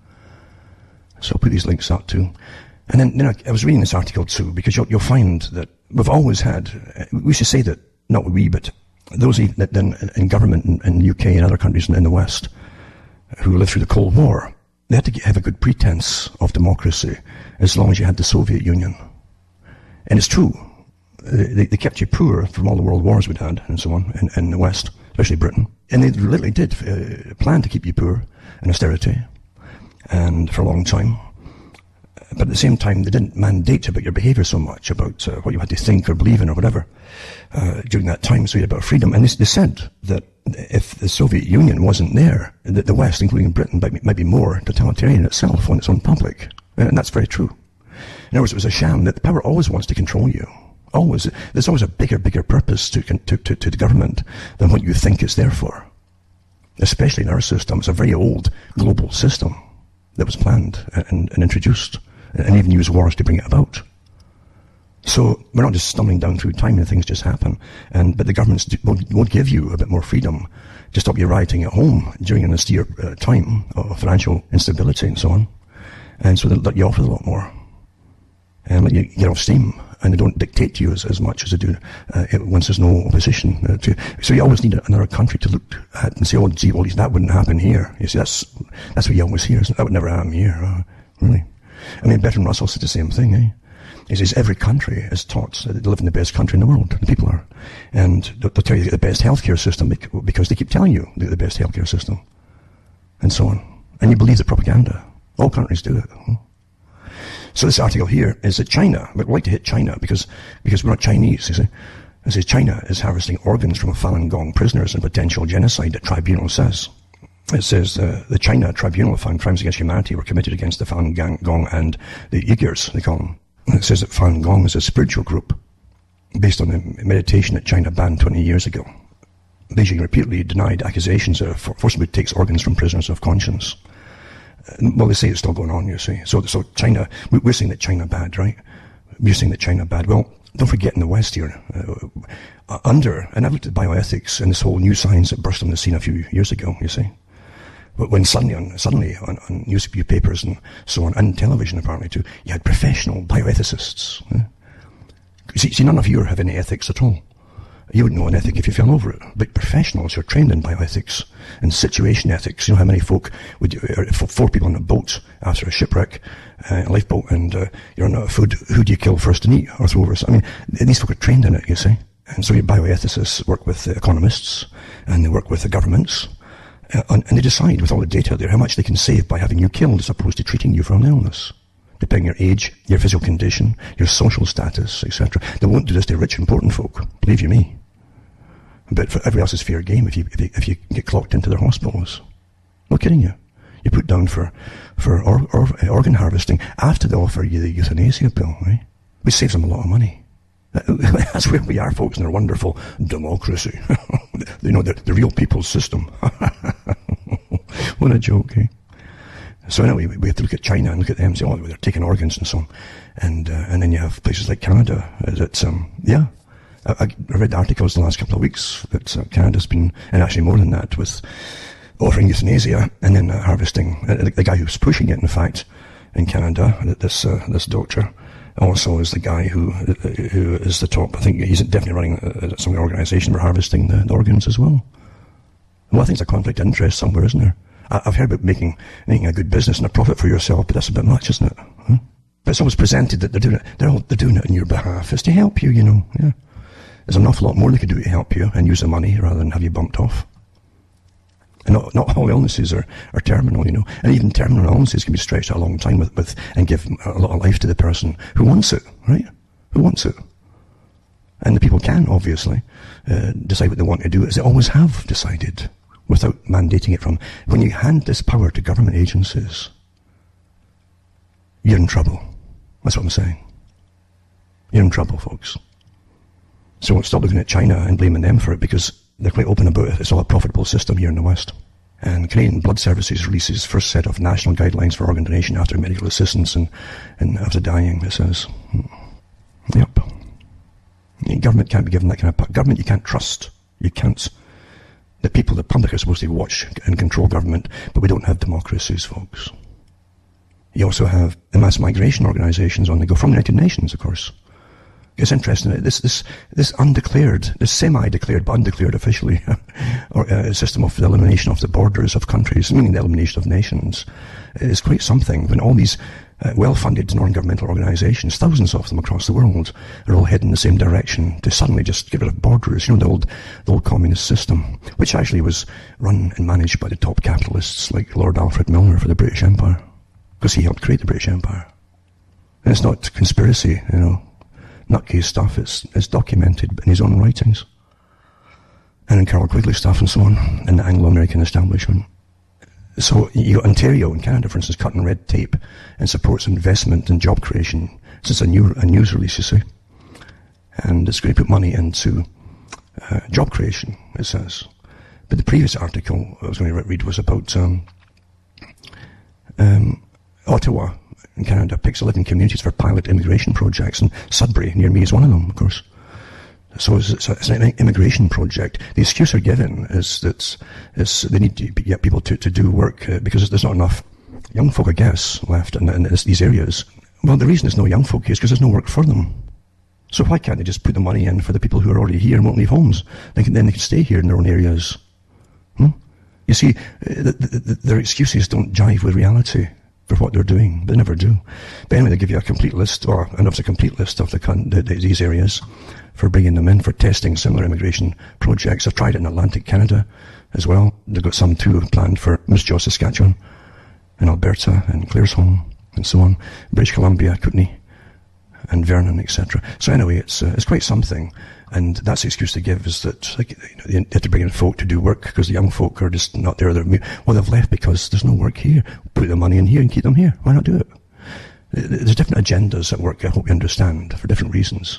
So I'll put these links up too. And then I was reading this article too, because you'll find that we've always had, we should say that, not we, but those that in government in the UK and other countries in the West who lived through the Cold War, they had to have a good pretense of democracy as long as you had the Soviet Union. And it's true. They kept you poor from all the world wars we'd had and so on in the West, especially Britain. And they literally did plan to keep you poor in austerity and for a long time. But at the same time, they didn't mandate about your behaviour so much, about what you had to think or believe in or whatever during that time, so you had a bit of freedom. And they said that if the Soviet Union wasn't there, that the West, including Britain, might be more totalitarian itself on its own public. And that's very true. In other words, it was a sham that the power always wants to control you. Always. There's always a bigger purpose to the government than what you think it's there for. Especially in our system. It's a very old global system that was planned and introduced, and even use wars to bring it about. So we're not just stumbling down through time and things just happen. But the governments won't give you a bit more freedom to stop you rioting at home during an austere time of financial instability and so on. And so they'll let you off with a lot more and let you get off steam. And they don't dictate to you as much as they do once there's no opposition. So you always need another country to look at and say, oh, gee, well, that wouldn't happen here. You see, that's what you always hear. That would never happen here. Really? I mean, Bertrand Russell said the same thing, eh? He says every country is taught that they live in the best country in the world. The people are. And they'll tell you they get the best healthcare system because they keep telling you they get the best healthcare system. And so on. And you believe the propaganda. All countries do it. So this article here is that China, but we'd like to hit China because we're not Chinese, you see. It says China is harvesting organs from Falun Gong prisoners in potential genocide, the tribunal says. It says the China tribunal found crimes against humanity were committed against the Falun Gong and the Uyghurs, they call them. It says that Falun Gong is a spiritual group based on the meditation that China banned 20 years ago. Beijing repeatedly denied accusations that forcibly takes organs from prisoners of conscience. Well, they say it's still going on, you see. So China, we're saying that China bad, right? We're saying that China bad. Well, don't forget in the West here, and I've looked at bioethics and this whole new science that burst on the scene a few years ago, you see. But when suddenly on newspapers and so on, and television apparently too, you had professional bioethicists. See, none of you have any ethics at all. You wouldn't know an ethic if you fell over it. But professionals who are trained in bioethics and situation ethics, you know how many folk four people on a boat after a shipwreck, a lifeboat, and you're on food, who do you kill first and eat or throw over? I mean, these folk are trained in it, you see. And so your bioethicists work with the economists and they work with the governments and they decide with all the data there how much they can save by having you killed as opposed to treating you for an illness. Depending on your age, your physical condition, your social status, etc. They won't do this to rich, important folk, believe you me. But for everybody else is fair game if you get clocked into their hospitals. No kidding you. You're put down for organ harvesting after they offer you the euthanasia bill, right? Which saves them a lot of money. That's where we are, folks, in our wonderful democracy. You know, the real people's system. What a joke, eh? So anyway, we have to look at China and look at them and say, oh, they're taking organs and so on. And then you have places like Canada that, I read articles the last couple of weeks that Canada's been, and actually more than that, with offering euthanasia and then harvesting. The guy who's pushing it, in fact, in Canada, this doctor, also is the guy who is the top. I think he's definitely running some organisation for harvesting the organs as well. Well, I think there's a conflict of interest somewhere, isn't there? I've heard about making a good business and a profit for yourself, but that's a bit much, isn't it? Huh? But it's always presented that they're doing it. They're doing it on your behalf. It's to help you, you know. Yeah. There's an awful lot more they could do to help you and use the money rather than have you bumped off. And not all illnesses are terminal, you know. And even terminal illnesses can be stretched out a long time with and give a lot of life to the person who wants it, right? Who wants it? And the people can, obviously, decide what they want to do, as they always have decided, without mandating it from. When you hand this power to government agencies, you're in trouble. That's what I'm saying. You're in trouble, folks. So stop looking at China and blaming them for it, because they're quite open about it. It's all a profitable system here in the West. And Canadian Blood Services releases first set of national guidelines for organ donation after medical assistance and after dying, it says. Yep. Government can't be given that kind of government you can't trust. You can't. The people, the public, are supposed to watch and control government, but we don't have democracies, folks. You also have the mass migration organizations on the go from the United Nations, of course. It's interesting, this undeclared, this semi-declared but undeclared officially system of the elimination of the borders of countries, meaning the elimination of nations, is quite something. When all these well-funded non-governmental organizations, thousands of them across the world, are all heading in the same direction to suddenly just get rid of borders, the old communist system, which actually was run and managed by the top capitalists like Lord Alfred Milner for the British Empire, because he helped create the British Empire. And it's not conspiracy, nutcase stuff. It's documented in his own writings, and in Carroll Quigley stuff and so on, in the Anglo-American establishment. So you got Ontario in Canada, for instance, cutting red tape and supports investment and job creation. So it's a news release, you see, and it's going to put money into job creation, it says. But the previous article I was going to read was about Ottawa in Canada picks 11 communities for pilot immigration projects, and Sudbury, near me, is one of them, of course. So it's an immigration project. The excuse they're given is that they need to get people to do work because there's not enough young folk, I guess, left in these areas. Well, the reason there's no young folk here is because there's no work for them. So why can't they just put the money in for the people who are already here and won't leave homes? Then they can stay here in their own areas. You see, their excuses don't jive with reality for what they're doing. They never do. But anyway, they give you a complete list, or a complete list of these areas for bringing them in for testing similar immigration projects. I've tried it in Atlantic Canada as well. They've got some too planned for Moose Jaw, Saskatchewan, and Alberta, and Claresholm, and so on. British Columbia, Kootenay, and Vernon, etc. So anyway, it's quite something. And that's the excuse they give, is that they have to bring in folk to do work because the young folk are just not there. They've left because there's no work here. Put the money in here and keep them here. Why not do it? There's different agendas at work, I hope you understand, for different reasons.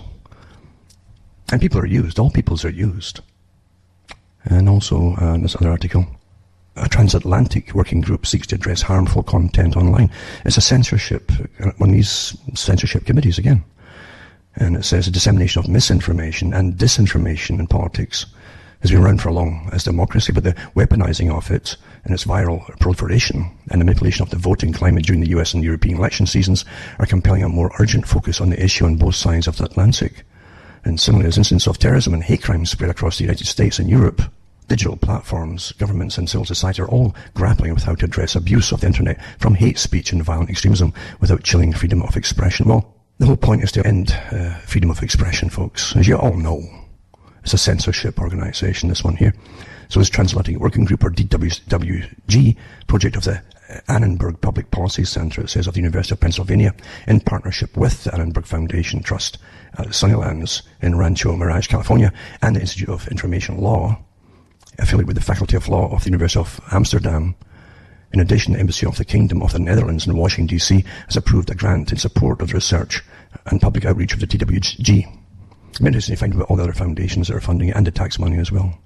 And people are used. All peoples are used. And also, in this other article, a transatlantic working group seeks to address harmful content online. It's a censorship, one of these censorship committees again. And it says the dissemination of misinformation and disinformation in politics has been around for long as democracy, but the weaponizing of it and its viral proliferation and the manipulation of the voting climate during the US and European election seasons are compelling a more urgent focus on the issue on both sides of the Atlantic. And similarly, as incidents of terrorism and hate crimes spread across the United States and Europe, digital platforms, governments and civil society are all grappling with how to address abuse of the internet from hate speech and violent extremism without chilling freedom of expression. Well, the whole point is to end freedom of expression, folks. As you all know, it's a censorship organization, this one here. So this Transatlantic Working Group, or DWG, project of the Annenberg Public Policy Center, it says, of the University of Pennsylvania, in partnership with the Annenberg Foundation Trust at Sunnylands in Rancho Mirage, California, and the Institute of Information Law, affiliated with the Faculty of Law of the University of Amsterdam. In addition, the Embassy of the Kingdom of the Netherlands in Washington, D.C. has approved a grant in support of the research and public outreach of the DWG. It's interesting to find out all the other foundations that are funding it, and the tax money as well.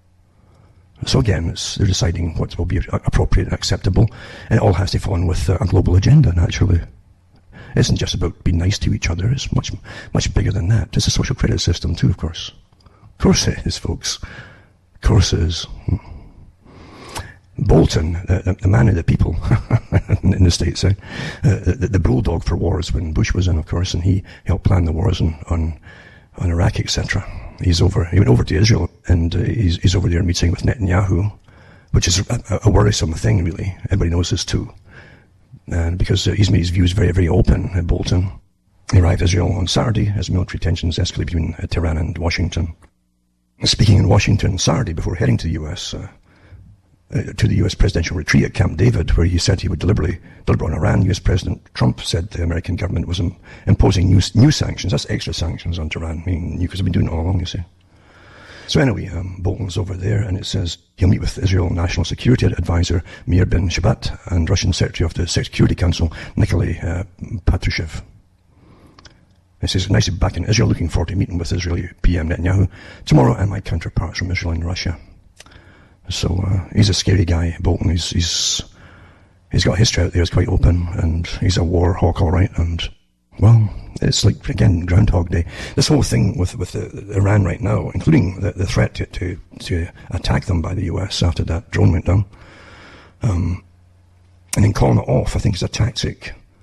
So again, they're deciding what will be appropriate and acceptable, and it all has to fall in with a global agenda, naturally. It isn't just about being nice to each other, it's much, much bigger than that. It's a social credit system too, of course. Of course it is, folks. Of course it is. Bolton, the man of the people in the States, the bulldog for wars when Bush was in, of course, and he helped plan the wars on Iraq, etc. He went over to Israel, and he's over there meeting with Netanyahu, which is a worrisome thing, really. Everybody knows this too. Because he's made his views very, very open, Bolton. He arrived in Israel on Saturday as military tensions escalated between Tehran and Washington. Speaking in Washington Saturday before heading to the U.S., to the U.S. presidential retreat at Camp David, where he said he would deliver on Iran, U.S. President Trump said the American government was imposing new sanctions. That's extra sanctions on Tehran, meaning because they've been doing it all along, you see. So anyway, Bolton's over there, and it says he'll meet with Israel National Security Advisor Meir Ben Shabbat and Russian Secretary of the Security Council Nikolai Patrushev. It says, nice to be back in Israel, looking forward to meeting with Israeli PM Netanyahu tomorrow and my counterparts from Israel and Russia. So he's a scary guy, Bolton. He's got a history out there. It's quite open, and he's a war hawk, all right. And well, it's like again Groundhog Day. This whole thing with Iran right now, including the threat to attack them by the US after that drone went down, and then calling it off, I think is a tactic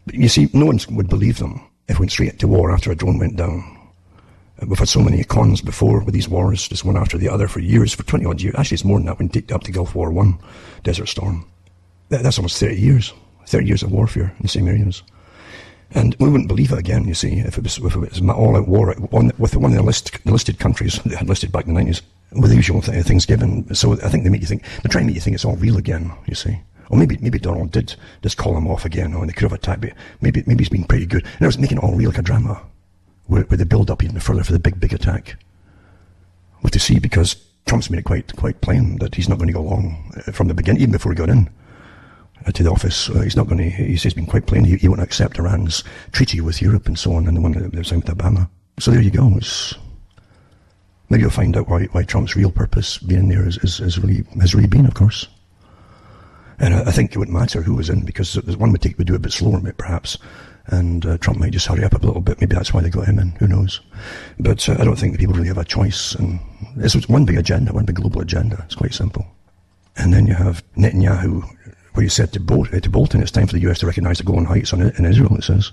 But you see, no one would believe them if we went straight to war after a drone went down. We've had so many cons before with these wars, just one after the other for years, for 20 odd years. Actually, it's more than that when you take up to Gulf War I, Desert Storm. That's almost 30 years. 30 years of warfare in the same areas. And we wouldn't believe it again, you see, if it was an all-out war with one of the listed countries that had listed back in the 90s, with the usual things given. So I think they're trying to make you think it's all real again, you see. Or maybe Donald did just call them off again, and they could have attacked, but maybe he's been pretty good. And I was making it all real like a drama, where they build up even further for the big attack. We'll have to see, because Trump's made it quite plain that he's not going to go along from the beginning, even before he got in to the office. He's not going to, he's been quite plain, he won't accept Iran's treaty with Europe and so on, and the one that was signed with Obama. So there you go. Maybe you'll find out why Trump's real purpose being there has really been, of course. And I think it wouldn't matter who was in, because one would do it a bit slower, perhaps, and Trump might just hurry up a little bit. Maybe that's why they got him in, who knows. But I don't think the people really have a choice, and it's one big agenda, one big global agenda. It's quite simple. And then you have Netanyahu, where he said to Bolton, it's time for the US to recognise the Golan Heights in Israel, it says.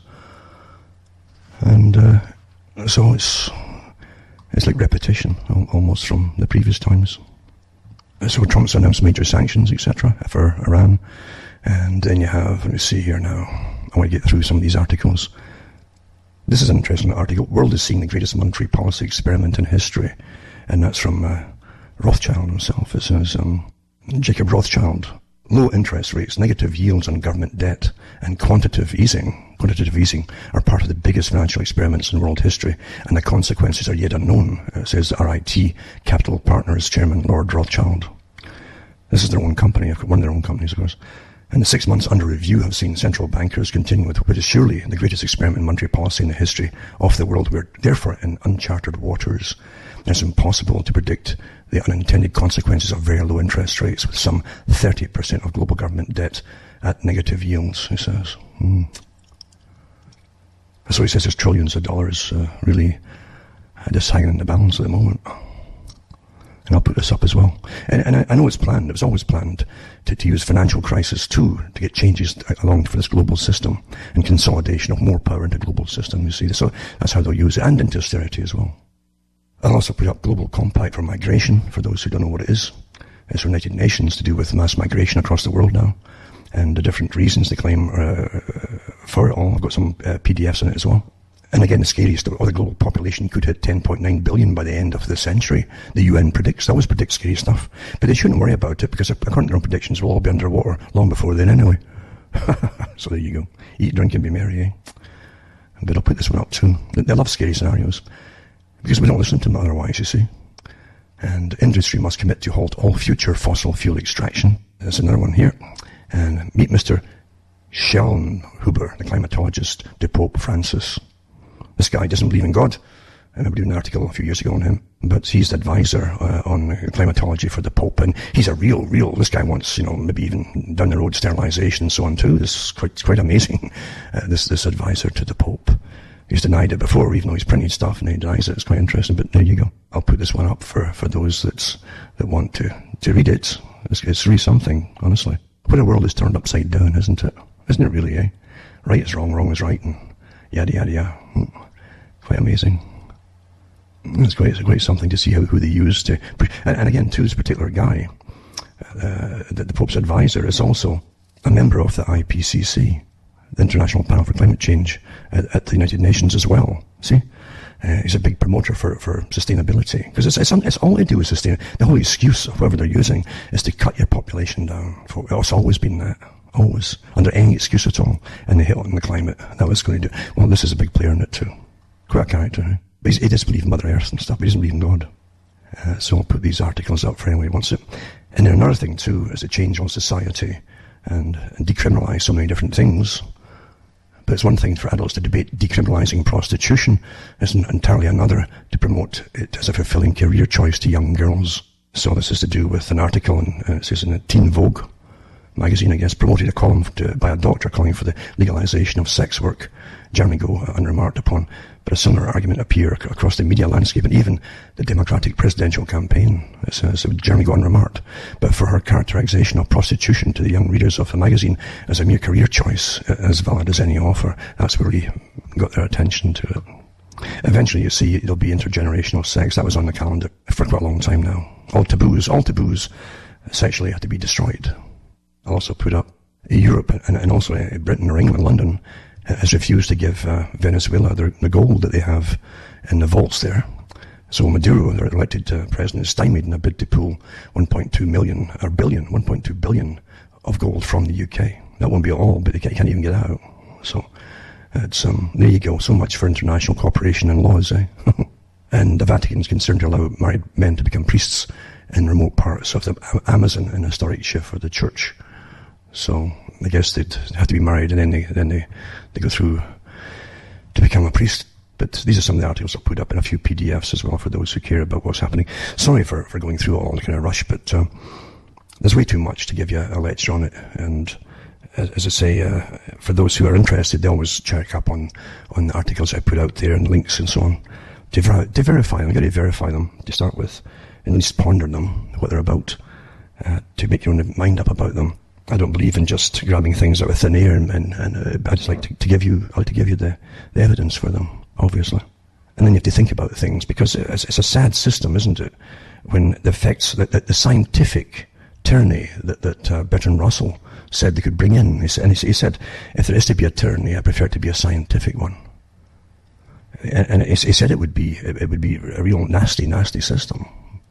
And so it's like repetition, almost from the previous times. So Trump's announced major sanctions, etc., for Iran. And then you have, let me see here now, I want to get through some of these articles. This is an interesting article. World is seeing the greatest monetary policy experiment in history. And that's from Rothschild himself. It says, Jacob Rothschild, low interest rates, negative yields on government debt, and quantitative easing are part of the biggest financial experiments in world history, and the consequences are yet unknown, says RIT Capital Partners Chairman Lord Rothschild. This is their own company, one of their own companies, of course. And the 6 months under review have seen central bankers continue with what is surely the greatest experiment in monetary policy in the history of the world. We're therefore in uncharted waters. It's impossible to predict the unintended consequences of very low interest rates, with some 30% of global government debt at negative yields, he says. So he says there's trillions of dollars really just hanging in the balance at the moment. And I'll put this up as well. And I know it's planned. It was always planned to use financial crisis too to get changes along for this global system and consolidation of more power into the global system, you see. So that's how they'll use it, and into austerity as well. I'll also put up Global Compact for Migration, for those who don't know what it is. It's the United Nations, to do with mass migration across the world now, and the different reasons they claim for it all. I've got some PDFs on it as well. And again, the scariest, the global population could hit 10.9 billion by the end of the century. The UN predicts. They always predict scary stuff. But they shouldn't worry about it, because according to their own predictions, we'll all be underwater long before then anyway. So there you go. Eat, drink, and be merry, eh? But I'll put this one up too. They love scary scenarios, because we don't listen to them otherwise, you see. And industry must commit to halt all future fossil fuel extraction. There's another one here. And meet Mr. Schellnhuber, the climatologist to Pope Francis. This guy doesn't believe in God. I remember doing an article a few years ago on him, but he's the advisor on climatology for the Pope, and he's a real, this guy wants, maybe even down the road sterilization and so on too. This is quite amazing, this advisor to the Pope. He's denied it before, even though he's printed stuff, and he denies it. It's quite interesting, but there you go. I'll put this one up for those that want to read it. It's really something, honestly. What a world is turned upside down, isn't it? Isn't it really, eh? Right is wrong, wrong is right, and yada, yada, yada. Quite amazing. It's quite something to see who they use to... And again, too, this particular guy, the Pope's advisor, is also a member of the IPCC, the International Panel for Climate Change at the United Nations as well. See? He's a big promoter for sustainability. Because it's all they do is sustain. The whole excuse of whatever they're using is to cut your population down. It's always been that. Always. Under any excuse at all. And they hit on the climate. That was going to do. Well, this is a big player in it too. Quite a character. Eh? But he does believe in Mother Earth and stuff, but he doesn't believe in God. So I'll put these articles up for anyone who wants it. And then another thing too is to change on society and decriminalise so many different things. But it's one thing for adults to debate decriminalising prostitution. It's entirely another to promote it as a fulfilling career choice to young girls. So this is to do with an article, it says in the Teen Vogue magazine, I guess, promoted a column by a doctor calling for the legalisation of sex work generally go unremarked upon. But a similar argument appear across the media landscape, and even the Democratic presidential campaign. So it would generally go unremarked. But for her characterization of prostitution to the young readers of the magazine as a mere career choice, as valid as any offer, that's where really got their attention to it. Eventually, you see, there'll be intergenerational sex. That was on the calendar for quite a long time now. All taboos sexually have to be destroyed. I'll also put up Europe and also Britain or England, London, has refused to give Venezuela the gold that they have in the vaults there. So Maduro, their elected president, is stymied in a bid to pull 1.2 billion of gold from the UK. That won't be all, but they can't even get out. So it's there you go. So much for international cooperation and laws, eh? And the Vatican is concerned to allow married men to become priests in remote parts of the Amazon and historic shift for the church. So I guess they'd have to be married, and then they go through to become a priest. But these are some of the articles I'll put up in a few PDFs as well for those who care about what's happening. Sorry for going through all the kind of rush, but there's way too much to give you a lecture on it. And as I say, for those who are interested, they always check up on the articles I put out there and links and so on to verify them. You've got to verify them to start with, and at least ponder them, what they're about, to make your own mind up about them. I don't believe in just grabbing things out of thin air, and I just like to give you the evidence for them, obviously. And then you have to think about things, because it's a sad system, isn't it? When the effects, the scientific tyranny that Bertrand Russell said they could bring in, he said, if there is to be a tyranny, I prefer it to be a scientific one. And he said it would be a real nasty system.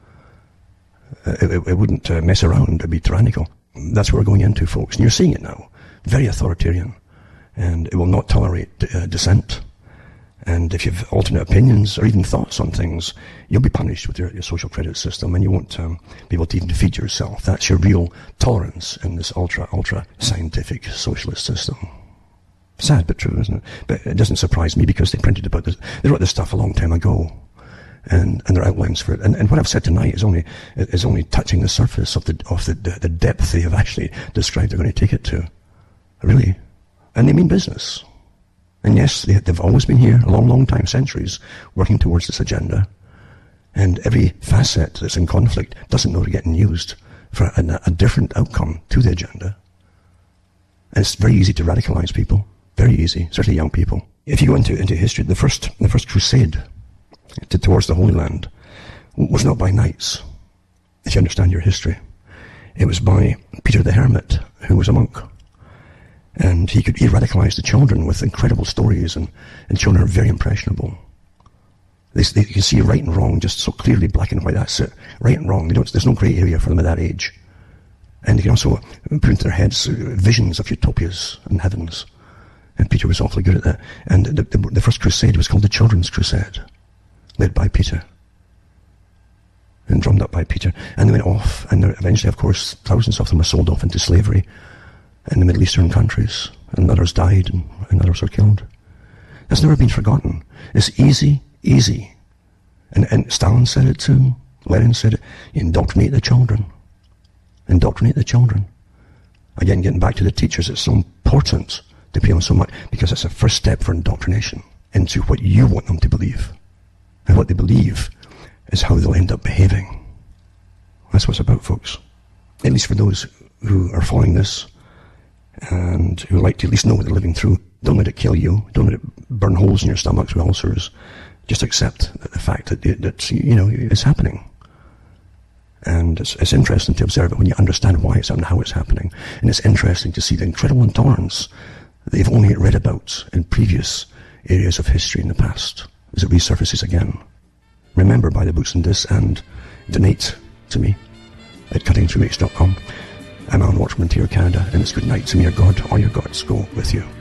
It wouldn't mess around. It'd be tyrannical. That's what we're going into, folks. And you're seeing it now. Very authoritarian. And it will not tolerate dissent. And if you have alternate opinions or even thoughts on things, you'll be punished with your social credit system, and you won't be able to even feed yourself. That's your real tolerance in this ultra scientific socialist system. Sad but true, isn't it? But it doesn't surprise me, because they printed about this. They wrote this stuff a long time ago. And there are outlines for it. And what I've said tonight is only touching the surface of the depth they have actually described they're going to take it to. Really. And they mean business. And yes, they've always been here, a long time, centuries, working towards this agenda. And every facet that's in conflict doesn't know they're getting used for a different outcome to the agenda. And it's very easy to radicalize people. Very easy, especially young people. If you go into history, the first crusade towards the Holy Land was not by knights, if you understand your history. It was by Peter the Hermit, who was a monk. And he radicalized the children with incredible stories, and children are very impressionable. They can see right and wrong just so clearly, black and white. That's it. Right and wrong. There's no grey area for them at that age. And they can also put into their heads visions of utopias and heavens. And Peter was awfully good at that. And the first crusade was called the Children's Crusade, led by Peter, and drummed up by Peter. And they went off, and eventually, of course, thousands of them were sold off into slavery in the Middle Eastern countries, and others died, and others were killed. That's never been forgotten. It's easy. And Stalin said it too. Lenin said it. Indoctrinate the children. Indoctrinate the children. Again, getting back to the teachers, it's so important to pay them so much, because it's a first step for indoctrination into what you want them to believe. And what they believe is how they'll end up behaving. That's what it's about, folks. At least for those who are following this, and who like to at least know what they're living through. Don't let it kill you. Don't let it burn holes in your stomachs with ulcers. Just accept the fact that it's happening. And it's interesting to observe it when you understand why it's happening, how it's happening. And it's interesting to see the incredible intolerance that they've only read about in previous areas of history in the past, as it resurfaces again. Remember, buy the books and this, and donate to me at cuttingthroughh.com. I'm Alan Watchman, Ontario, Canada, and it's good night. To me, your God or your gods go with you.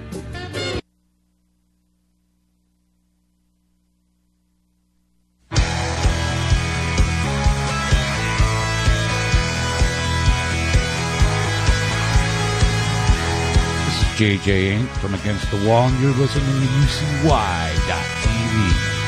This is JJ Inc. from Against the Wall, and you're listening to UCY.TV.